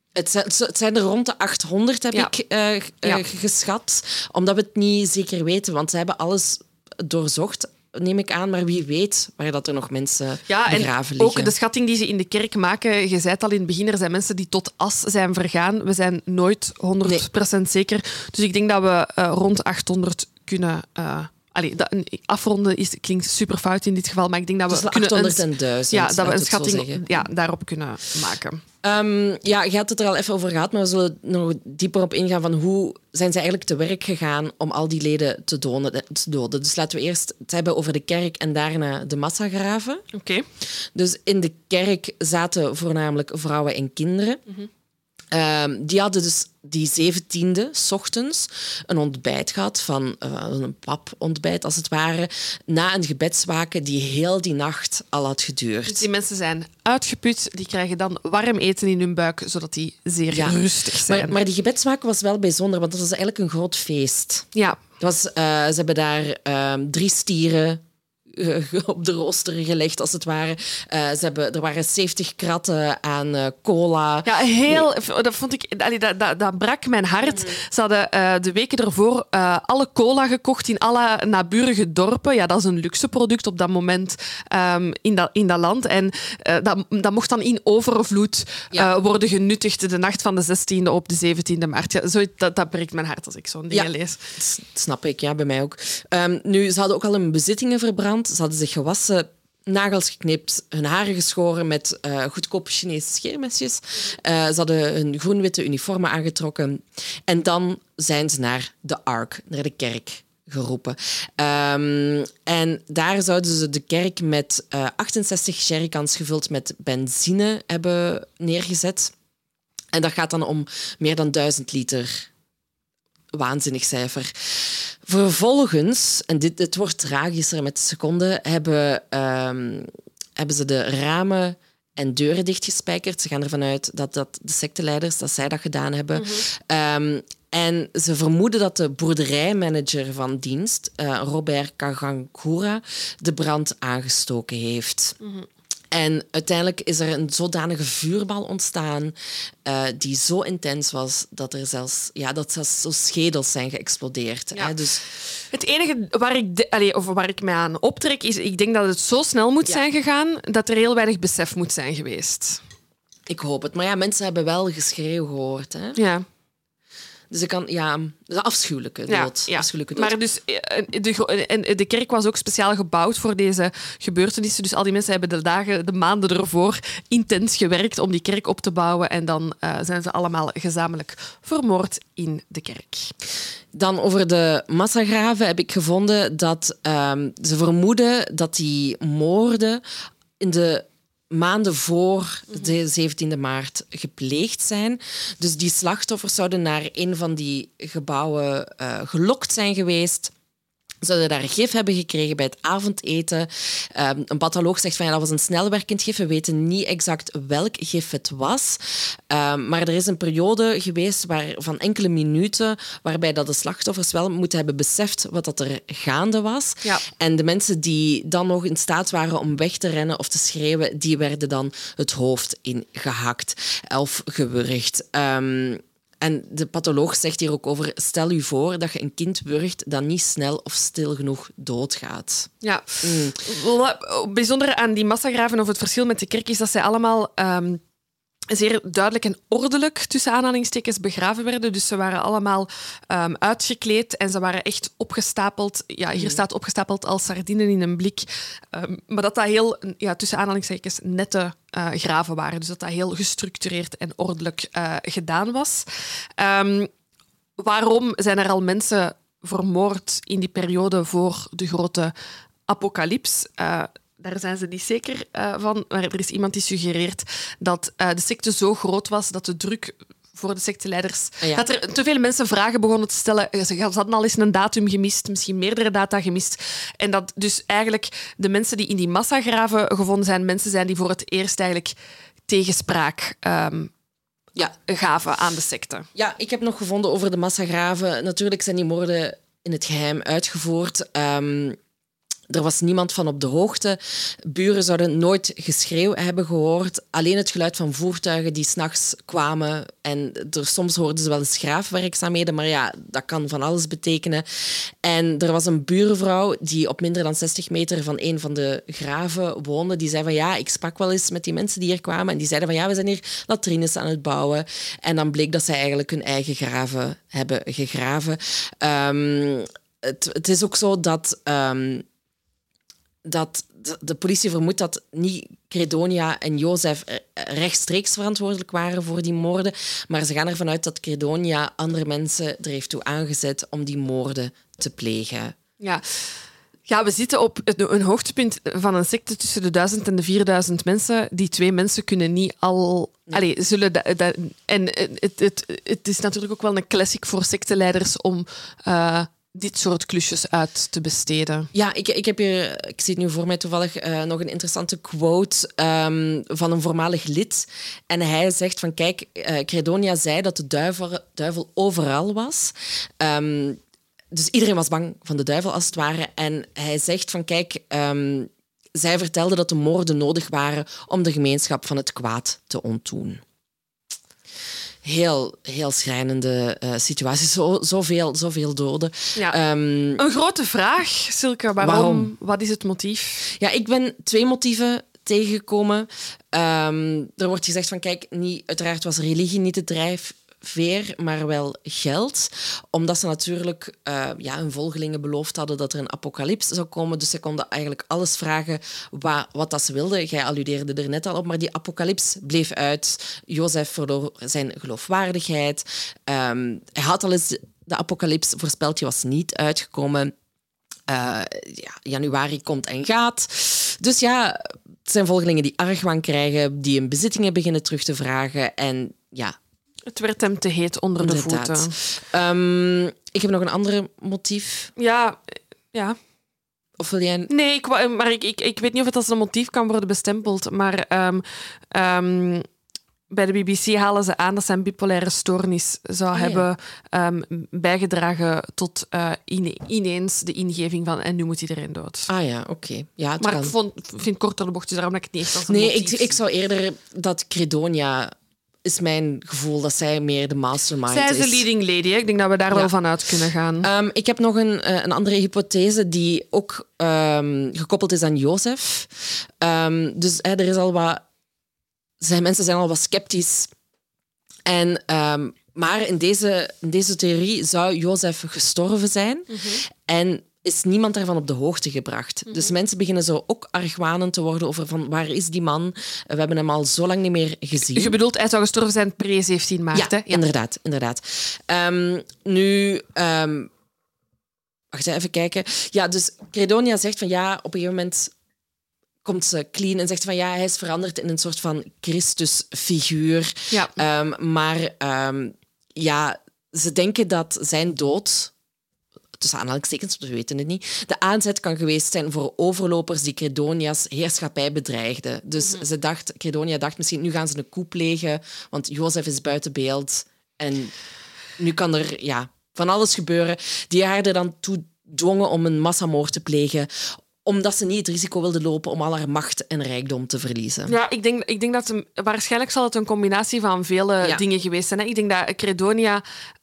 Speaker 2: Het zijn er rond de 800, heb ik geschat. Omdat we het niet zeker weten, want ze hebben alles doorzocht, neem ik aan. Maar wie weet waar dat er nog mensen begraven liggen.
Speaker 3: Ook de schatting die ze in de kerk maken, je zei het al in het begin, er zijn mensen die tot as zijn vergaan. We zijn nooit 100% zeker. Dus ik denk dat we rond 800 kunnen... afronden klinkt super fout in dit geval, maar ik denk dat we
Speaker 2: tussen
Speaker 3: kunnen
Speaker 2: 800 en 1000.
Speaker 3: dat we een schatting daarop kunnen maken.
Speaker 2: Je had het er al even over gehad, maar we zullen nog dieper op ingaan van hoe zijn ze eigenlijk te werk gegaan om al die leden te doden. Dus laten we eerst het hebben over de kerk en daarna de massagraven.
Speaker 3: Oké.
Speaker 2: Dus in de kerk zaten voornamelijk vrouwen en kinderen. Mm-hmm. Die hadden dus die 17e 's ochtends een ontbijt gehad, van een papontbijt als het ware, na een gebedswaken die heel die nacht al had geduurd.
Speaker 3: Dus die mensen zijn uitgeput, die krijgen dan warm eten in hun buik, zodat die zeer rustig zijn.
Speaker 2: Maar die gebedswaken was wel bijzonder, want dat was eigenlijk een groot feest.
Speaker 3: Ja.
Speaker 2: Ze hebben daar 3 stieren op de rooster gelegd, als het ware. Er waren 70 kratten aan cola.
Speaker 3: Ja, dat vond ik... Dat brak mijn hart. Ze hadden de weken ervoor alle cola gekocht in alle naburige dorpen. Ja, dat is een luxe product op dat moment in dat land. En dat mocht dan in overvloed worden genuttigd de nacht van de 16e op de 17e maart. Ja, dat breekt mijn hart als ik zo'n dingen lees.
Speaker 2: Dat snap ik, ja, bij mij ook. Nu, ze hadden ook al hun bezittingen verbrand. Ze hadden zich gewassen, nagels geknipt, hun haren geschoren met goedkope Chinese scheermesjes. Ze hadden hun groen-witte uniformen aangetrokken. En dan zijn ze naar de Ark, naar de kerk geroepen. En daar zouden ze de kerk met 68 jerrycans gevuld met benzine hebben neergezet. En dat gaat dan om meer dan 1000 liter. Waanzinnig cijfer. Vervolgens, en dit wordt tragischer met de seconden, hebben ze de ramen en deuren dichtgespijkerd. Ze gaan ervan uit dat de secteleiders dat zij dat gedaan hebben. Mm-hmm. En ze vermoeden dat de boerderijmanager van dienst, Robert Kagankura, de brand aangestoken heeft. Mm-hmm. En uiteindelijk is er een zodanige vuurbal ontstaan die zo intens was dat er zelfs zo schedels zijn geëxplodeerd.
Speaker 3: Ja.
Speaker 2: Hè? Dus...
Speaker 3: Het enige waar ik mij aan optrek is, ik denk dat het zo snel moet zijn gegaan dat er heel weinig besef moet zijn geweest.
Speaker 2: Ik hoop het. Maar ja, mensen hebben wel geschreeuw gehoord. Hè?
Speaker 3: Ja.
Speaker 2: Dus ik kan, de afschuwelijke dood.
Speaker 3: Ja.
Speaker 2: Afschuwelijke dood.
Speaker 3: Maar dus, de kerk was ook speciaal gebouwd voor deze gebeurtenissen. Dus al die mensen hebben de maanden ervoor intens gewerkt om die kerk op te bouwen. En dan zijn ze allemaal gezamenlijk vermoord in de kerk.
Speaker 2: Dan over de massagraven heb ik gevonden dat ze vermoeden dat die moorden in de maanden voor de 17e maart gepleegd zijn. Dus die slachtoffers zouden naar een van die gebouwen gelokt zijn geweest. Zouden daar gif hebben gekregen bij het avondeten. Een patholoog zegt van dat was een snelwerkend gif. We weten niet exact welk gif het was. Maar er is een periode geweest van enkele minuten waarbij dat de slachtoffers wel moeten hebben beseft wat dat er gaande was. Ja. En de mensen die dan nog in staat waren om weg te rennen of te schreeuwen, die werden dan het hoofd ingehakt of gewurgd. En de patholoog zegt hier ook over, stel u voor dat je een kind wurgt dat niet snel of stil genoeg doodgaat.
Speaker 3: Ja. Wat bijzonder aan die massagraven of het verschil met de kerk is dat zij allemaal zeer duidelijk en ordelijk, tussen aanhalingstekens, begraven werden. Dus ze waren allemaal uitgekleed en ze waren echt opgestapeld. Ja, hier staat opgestapeld als sardinen in een blik. Maar dat heel, tussen aanhalingstekens, nette graven waren. Dus dat heel gestructureerd en ordelijk gedaan was. Waarom zijn er al mensen vermoord in die periode voor de grote apocalyps? Daar zijn ze niet zeker van. Maar er is iemand die suggereert dat de secte zo groot was dat de druk voor de secteleiders... Dat er te veel mensen vragen begonnen te stellen. Ze hadden al eens een datum gemist, misschien meerdere data gemist. En dat dus eigenlijk de mensen die in die massagraven gevonden zijn, mensen zijn die voor het eerst eigenlijk tegenspraak gaven aan de secte.
Speaker 2: Ja, ik heb nog gevonden over de massagraven. Natuurlijk zijn die moorden in het geheim uitgevoerd. Er was niemand van op de hoogte. Buren zouden nooit geschreeuw hebben gehoord. Alleen het geluid van voertuigen die 's nachts kwamen. En soms hoorden ze wel eens graafwerkzaamheden, maar ja, dat kan van alles betekenen. En er was een buurvrouw die op minder dan 60 meter van een van de graven woonde. Die zei van ja, ik sprak wel eens met die mensen die hier kwamen. En die zeiden van ja, we zijn hier latrines aan het bouwen. En dan bleek dat zij eigenlijk hun eigen graven hebben gegraven. Het is ook zo dat de politie vermoedt dat niet Credonia en Jozef rechtstreeks verantwoordelijk waren voor die moorden, maar ze gaan ervan uit dat Credonia andere mensen er heeft toe aangezet om die moorden te plegen.
Speaker 3: Ja, we zitten op een hoogtepunt van een secte tussen de 1000 en de 4000 mensen. Die 2 mensen kunnen niet al... Nee. Allee, zullen en het is natuurlijk ook wel een classic voor secteleiders om... dit soort klusjes uit te besteden.
Speaker 2: Ja, ik heb hier, ik zie het nu voor mij toevallig, nog een interessante quote van een voormalig lid. En hij zegt van, kijk, Credonia zei dat de duivel overal was. Dus iedereen was bang van de duivel, als het ware. En hij zegt van, kijk, zij vertelde dat de moorden nodig waren om de gemeenschap van het kwaad te ontdoen. Heel schrijnende situatie. Zoveel doden.
Speaker 3: Ja. Een grote vraag, Silke. Waarom? Wat is het motief?
Speaker 2: Ja, ik ben 2 motieven tegengekomen. Er wordt gezegd van, kijk, uiteraard was religie niet de drijfveer, maar wel geld. Omdat ze natuurlijk hun volgelingen beloofd hadden dat er een apocalyps zou komen. Dus ze konden eigenlijk alles vragen wat dat ze wilden. Jij alludeerde er net al op, maar die apocalyps bleef uit. Jozef verloor zijn geloofwaardigheid. Hij had al eens de apocalyps voorspeld, die was niet uitgekomen. Januari komt en gaat. Dus ja, het zijn volgelingen die argwaan krijgen, die hun bezittingen beginnen terug te vragen. En ja...
Speaker 3: Het werd hem te heet onder de voeten.
Speaker 2: Ik heb nog een ander motief.
Speaker 3: Ja.
Speaker 2: Of wil jij...
Speaker 3: Nee, ik weet niet of het als een motief kan worden bestempeld, maar bij de BBC halen ze aan dat zijn bipolaire stoornis zou hebben bijgedragen tot ineens de ingeving van en nu moet iedereen dood.
Speaker 2: Ah ja, oké. Ja,
Speaker 3: maar ik vind korter de bocht, dus daarom dat ik het niet echt als een motief...
Speaker 2: Nee, ik zou eerder dat Credonia... is mijn gevoel dat zij meer de mastermind is.
Speaker 3: Zij is de leading lady. Hè? Ik denk dat we daar wel van uit kunnen gaan.
Speaker 2: Ik heb nog een andere hypothese die ook gekoppeld is aan Jozef. Dus er is al wat... Mensen zijn al wat sceptisch. Maar in deze theorie zou Jozef gestorven zijn. Mm-hmm. En is niemand daarvan op de hoogte gebracht. Mm-hmm. Dus mensen beginnen zo ook argwanend te worden over van waar is die man? We hebben hem al zo lang niet meer gezien.
Speaker 3: Je bedoelt, hij zou gestorven zijn pre-17 maart, hè?
Speaker 2: Ja, inderdaad. Wacht even kijken. Ja, dus Credonia zegt van ja, op een gegeven moment komt ze clean en zegt van ja, hij is veranderd in een soort van Christusfiguur. Ja. Maar ze denken dat zijn dood, tussen aanhalingstekens, we weten het niet, de aanzet kan geweest zijn voor overlopers die Credonia's heerschappij bedreigden. Dus Credonia dacht misschien, nu gaan ze een coup plegen, want Jozef is buiten beeld. En nu kan er van alles gebeuren. Die haar er dan toe dwongen om een massamoord te plegen, omdat ze niet het risico wilde lopen om al haar macht en rijkdom te verliezen. Ja,
Speaker 3: ik denk dat waarschijnlijk zal het een combinatie van vele dingen geweest zijn. Hè? Ik denk dat Credonia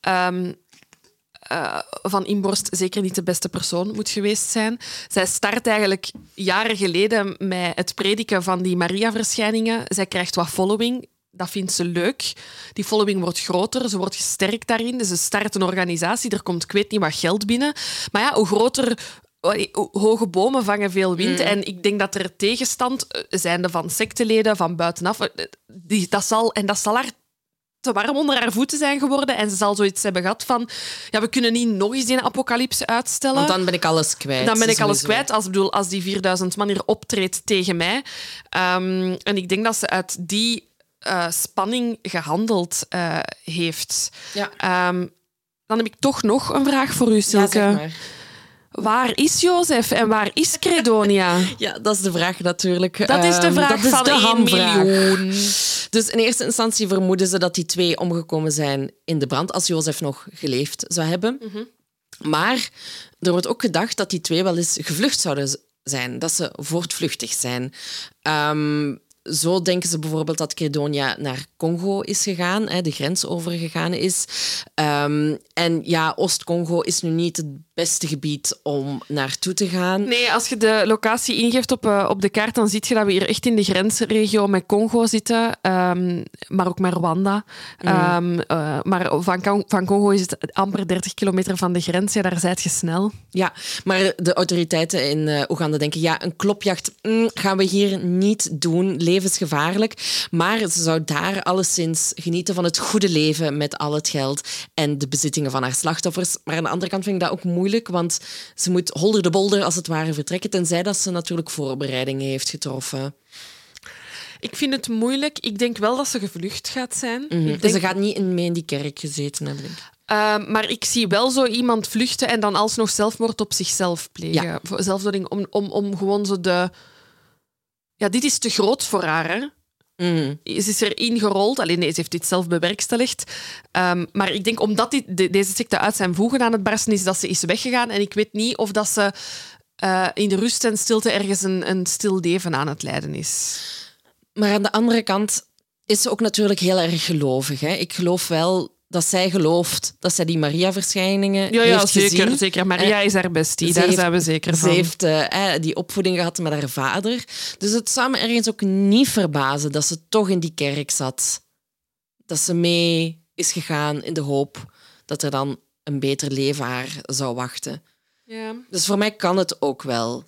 Speaker 3: van inborst zeker niet de beste persoon moet geweest zijn. Zij start eigenlijk jaren geleden met het prediken van die Maria-verschijningen. Zij krijgt wat following. Dat vindt ze leuk. Die following wordt groter, ze wordt gesterkt daarin. Dus ze start een organisatie, er komt ik weet niet wat geld binnen. Maar ja, hoe groter... Hoge bomen vangen veel wind. En ik denk dat er tegenstand, zijnde van secteleden, van buitenaf, dat zal haar te warm onder haar voeten zijn geworden. En ze zal zoiets hebben gehad van, we kunnen niet nog eens die apocalypse uitstellen.
Speaker 2: Want dan ben ik alles kwijt.
Speaker 3: Als die 4000 man hier optreedt tegen mij. En ik denk dat ze uit die spanning gehandeld heeft. Ja. Dan heb ik toch nog een vraag voor u, Silke.
Speaker 2: Ja, zeg maar.
Speaker 3: Waar is Jozef en waar is Credonia?
Speaker 2: Ja, dat is de vraag natuurlijk.
Speaker 3: Dat is de vraag van de 1 miljoen.
Speaker 2: Dus in eerste instantie vermoeden ze dat die 2 omgekomen zijn in de brand, als Jozef nog geleefd zou hebben. Mm-hmm. Maar er wordt ook gedacht dat die 2 wel eens gevlucht zouden zijn, dat ze voortvluchtig zijn. Zo denken ze bijvoorbeeld dat Credonia naar Congo is gegaan, de grens overgegaan is. En ja, Oost-Congo is nu niet het beste gebied om naartoe te gaan.
Speaker 3: Nee, als je de locatie ingeeft op de kaart, dan zie je dat we hier echt in de grensregio met Congo zitten, maar ook met Rwanda. Maar van Congo is het amper 30 kilometer van de grens. Ja, daar zijt je snel.
Speaker 2: Ja, maar de autoriteiten in Oeganda denken, ja, een klopjacht gaan we hier niet doen, levensgevaarlijk. Maar ze zou daar alleszins genieten van het goede leven met al het geld en de bezittingen van haar slachtoffers. Maar aan de andere kant vind ik dat ook moeilijk, want ze moet holder de bolder als het ware vertrekken, tenzij dat ze natuurlijk voorbereidingen heeft getroffen.
Speaker 3: Ik vind het moeilijk. Ik denk wel dat ze gevlucht gaat zijn.
Speaker 2: Ik denk... Ze gaat niet mee in die kerk gezeten hebben, denk ik.
Speaker 3: Maar ik zie wel zo iemand vluchten en dan alsnog zelfmoord op zichzelf plegen.
Speaker 2: Ja.
Speaker 3: Zelfdoding om gewoon zo de... Ja, dit is te groot voor haar, hè. Ze is erin gerold. Alleen nee, ze heeft dit zelf bewerkstelligd. Maar ik denk, omdat deze secte uit zijn voegen aan het barsten is, dat ze is weggegaan. En ik weet niet of dat ze in de rust en stilte ergens een stil leven aan het leiden is.
Speaker 2: Maar aan de andere kant is ze ook natuurlijk heel erg gelovig. Hè? Ik geloof wel dat zij gelooft dat zij die Maria-verschijningen heeft gezien.
Speaker 3: Zeker. Maria is haar bestie, daar zijn we zeker van.
Speaker 2: Ze heeft die opvoeding gehad met haar vader. Dus het zou me ergens ook niet verbazen dat ze toch in die kerk zat. Dat ze mee is gegaan in de hoop dat er dan een beter leven haar zou wachten.
Speaker 3: Ja.
Speaker 2: Dus voor mij kan het ook wel.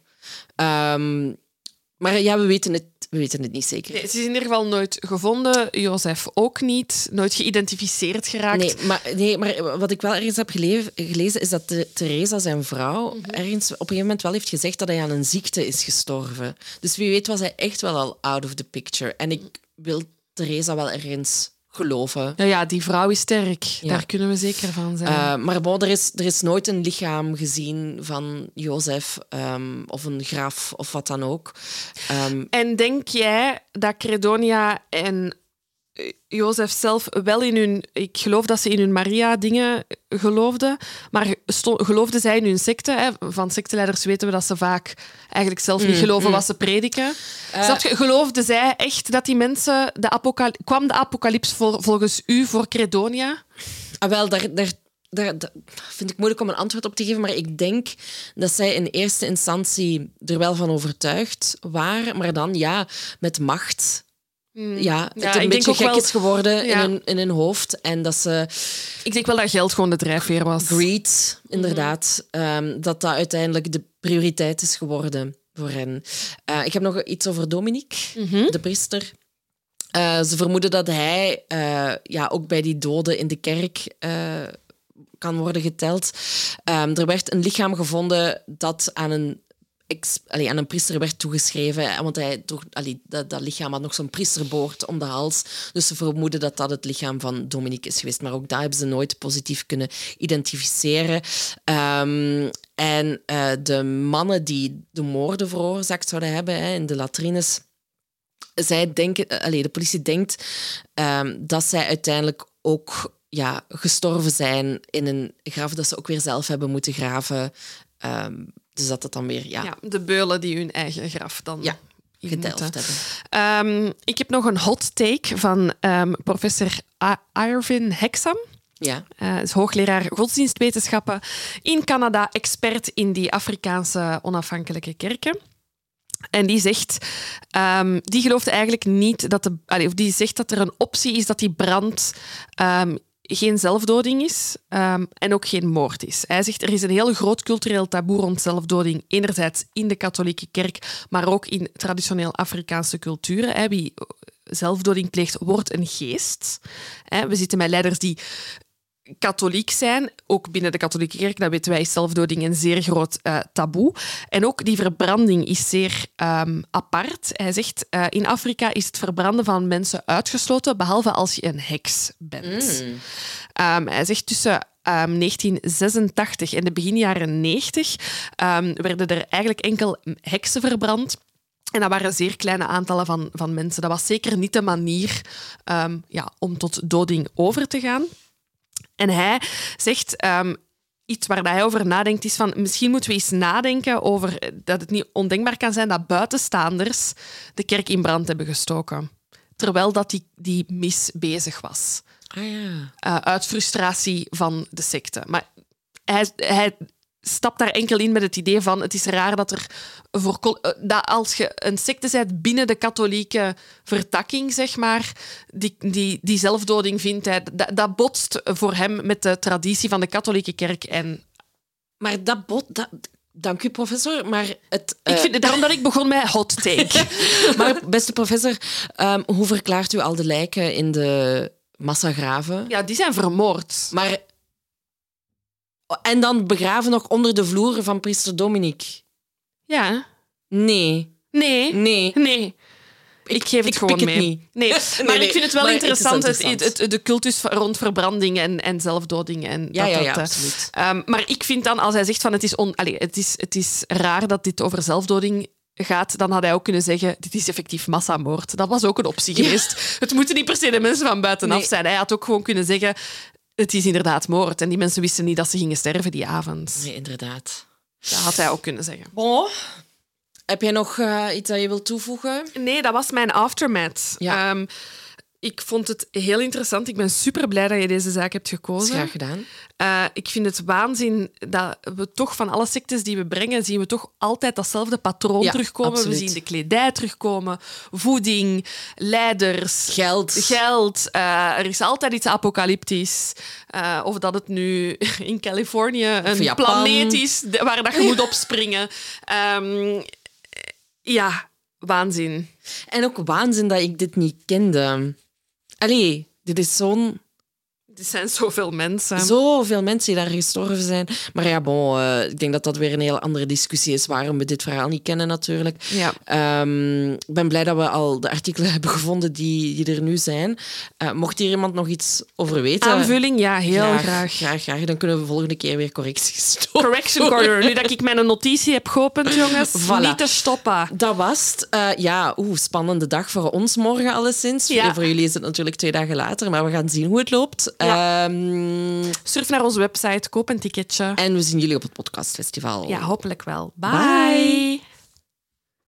Speaker 2: Maar ja, we weten het niet zeker.
Speaker 3: Nee, ze is in ieder geval nooit gevonden. Jozef ook niet. Nooit geïdentificeerd geraakt.
Speaker 2: Nee, maar wat ik wel ergens heb gelezen is dat Teresa, zijn vrouw, ergens op een gegeven moment wel heeft gezegd dat hij aan een ziekte is gestorven. Dus wie weet was hij echt wel al out of the picture. En ik wil Teresa wel ergens geloven.
Speaker 3: Ja, die vrouw is sterk. Ja. Daar kunnen we zeker van zijn.
Speaker 2: Maar bon, er is nooit een lichaam gezien van Jozef of een graf of wat dan ook.
Speaker 3: En denk jij dat Credonia en Jozef zelf wel in hun... Ik geloof dat ze in hun Maria-dingen geloofden, maar geloofden zij in hun secte? Hè? Van secteleiders weten we dat ze vaak eigenlijk zelf niet geloven wat ze prediken. Geloofden zij echt dat die mensen... Kwam de apocalyps volgens u voor Credonia?
Speaker 2: Wel, daar vind ik moeilijk om een antwoord op te geven, maar ik denk dat zij in eerste instantie er wel van overtuigd waren, maar dan met macht... Ja, het een beetje gek is geworden in hun hoofd. En dat ze...
Speaker 3: Ik denk wel dat geld gewoon de drijfveer was.
Speaker 2: Greed, inderdaad. Dat uiteindelijk de prioriteit is geworden voor hen. Ik heb nog iets over Dominique, de priester. Ze vermoeden dat hij ook bij die doden in de kerk kan worden geteld. Er werd een lichaam gevonden dat aan een priester werd toegeschreven, want dat lichaam had nog zo'n priesterboord om de hals. Dus ze vermoeden dat dat het lichaam van Dominique is geweest. Maar ook dat hebben ze nooit positief kunnen identificeren. En de mannen die de moorden veroorzaakt zouden hebben in de latrines, de politie denkt dat zij uiteindelijk ook gestorven zijn in een graf dat ze ook weer zelf hebben moeten graven. Dus dat het dan weer... Ja,
Speaker 3: de beulen die hun eigen graf dan
Speaker 2: gedelft hebben.
Speaker 3: Ik heb nog een hot take van professor Arvin Hexam.
Speaker 2: Ja.
Speaker 3: Is hoogleraar godsdienstwetenschappen in Canada, expert in die Afrikaanse onafhankelijke kerken. En die zegt, die gelooft eigenlijk niet dat die zegt dat er een optie is dat die brand geen zelfdoding is en ook geen moord is. Hij zegt, er is een heel groot cultureel taboe rond zelfdoding, enerzijds in de katholieke kerk, maar ook in traditioneel Afrikaanse culturen. Wie zelfdoding pleegt, wordt een geest. We zitten met leiders die katholiek zijn, ook binnen de katholieke kerk, dat weten wij, is zelfdoding een zeer groot taboe. En ook die verbranding is zeer apart. Hij zegt, in Afrika is het verbranden van mensen uitgesloten, behalve als je een heks bent. Hij zegt tussen 1986 en de begin jaren 90 werden er eigenlijk enkel heksen verbrand. En dat waren zeer kleine aantallen van mensen. Dat was zeker niet de manier om tot doding over te gaan. En hij zegt, iets waar hij over nadenkt is van misschien moeten we eens nadenken over dat het niet ondenkbaar kan zijn dat buitenstaanders de kerk in brand hebben gestoken. Terwijl dat die mis bezig was. Uit frustratie van de secte. Maar hij stapt daar enkel in met het idee van het is raar dat dat als je een secte bent binnen de katholieke vertakking, zeg maar, die zelfdoding vindt, dat botst voor hem met de traditie van de katholieke kerk.
Speaker 2: Maar dank u, professor. Maar
Speaker 3: Daarom dat ik begon met hot take.
Speaker 2: Maar beste professor, hoe verklaart u al de lijken in de massagraven?
Speaker 3: Ja, die zijn vermoord.
Speaker 2: En dan begraven nog onder de vloer van priester Dominic.
Speaker 3: Ja.
Speaker 2: Nee.
Speaker 3: Ik geef het gewoon mee.
Speaker 2: Niet.
Speaker 3: Nee, maar ik vind het wel interessant, de cultus rond verbranding en zelfdoding. En
Speaker 2: Ja, absoluut.
Speaker 3: Maar ik vind dan, als hij zegt van het is raar dat dit over zelfdoding gaat, dan had hij ook kunnen zeggen, dit is effectief massamoord. Dat was ook een optie geweest. Het moeten niet per se de mensen van buitenaf zijn. Hij had ook gewoon kunnen zeggen, het is inderdaad moord. En die mensen wisten niet dat ze gingen sterven die avond.
Speaker 2: Nee, inderdaad.
Speaker 3: Dat had hij ook kunnen zeggen.
Speaker 2: Bon. Heb jij nog iets dat je wilt toevoegen?
Speaker 3: Nee, dat was mijn aftermath.
Speaker 2: Ja.
Speaker 3: Ik vond het heel interessant. Ik ben super blij dat je deze zaak hebt gekozen.
Speaker 2: Graag gedaan.
Speaker 3: Ik vind het waanzin dat we toch van alle sectes die we brengen, zien we toch altijd datzelfde patroon terugkomen.
Speaker 2: Absoluut.
Speaker 3: We zien de kledij terugkomen, voeding, leiders, geld. Er is altijd iets apocalyptisch. Of dat het nu in Californië een planeet is waar dat je moet opspringen. Waanzin.
Speaker 2: En ook waanzin dat ik dit niet kende. Allee, dit is
Speaker 3: Er zijn zoveel mensen.
Speaker 2: Zoveel mensen die daar gestorven zijn. Maar ja, bon, ik denk dat dat weer een hele andere discussie is waarom we dit verhaal niet kennen natuurlijk.
Speaker 3: Ja.
Speaker 2: Ik ben blij dat we al de artikelen hebben gevonden die er nu zijn. Mocht hier iemand nog iets over weten...
Speaker 3: Aanvulling? Ja, heel graag.
Speaker 2: Graag. Dan kunnen we volgende keer weer correcties doen.
Speaker 3: Correction Corner. Nu dat ik mijn notitie heb geopend, jongens.
Speaker 2: Voilà.
Speaker 3: Niet te stoppen.
Speaker 2: Dat was het. Spannende dag voor ons morgen alleszins.
Speaker 3: Ja.
Speaker 2: Voor jullie is het natuurlijk 2 dagen later, maar we gaan zien hoe het loopt.
Speaker 3: Ja. Surf naar onze website, koop een ticketje.
Speaker 2: En we zien jullie op het podcastfestival.
Speaker 3: Ja, hopelijk wel.
Speaker 2: Bye.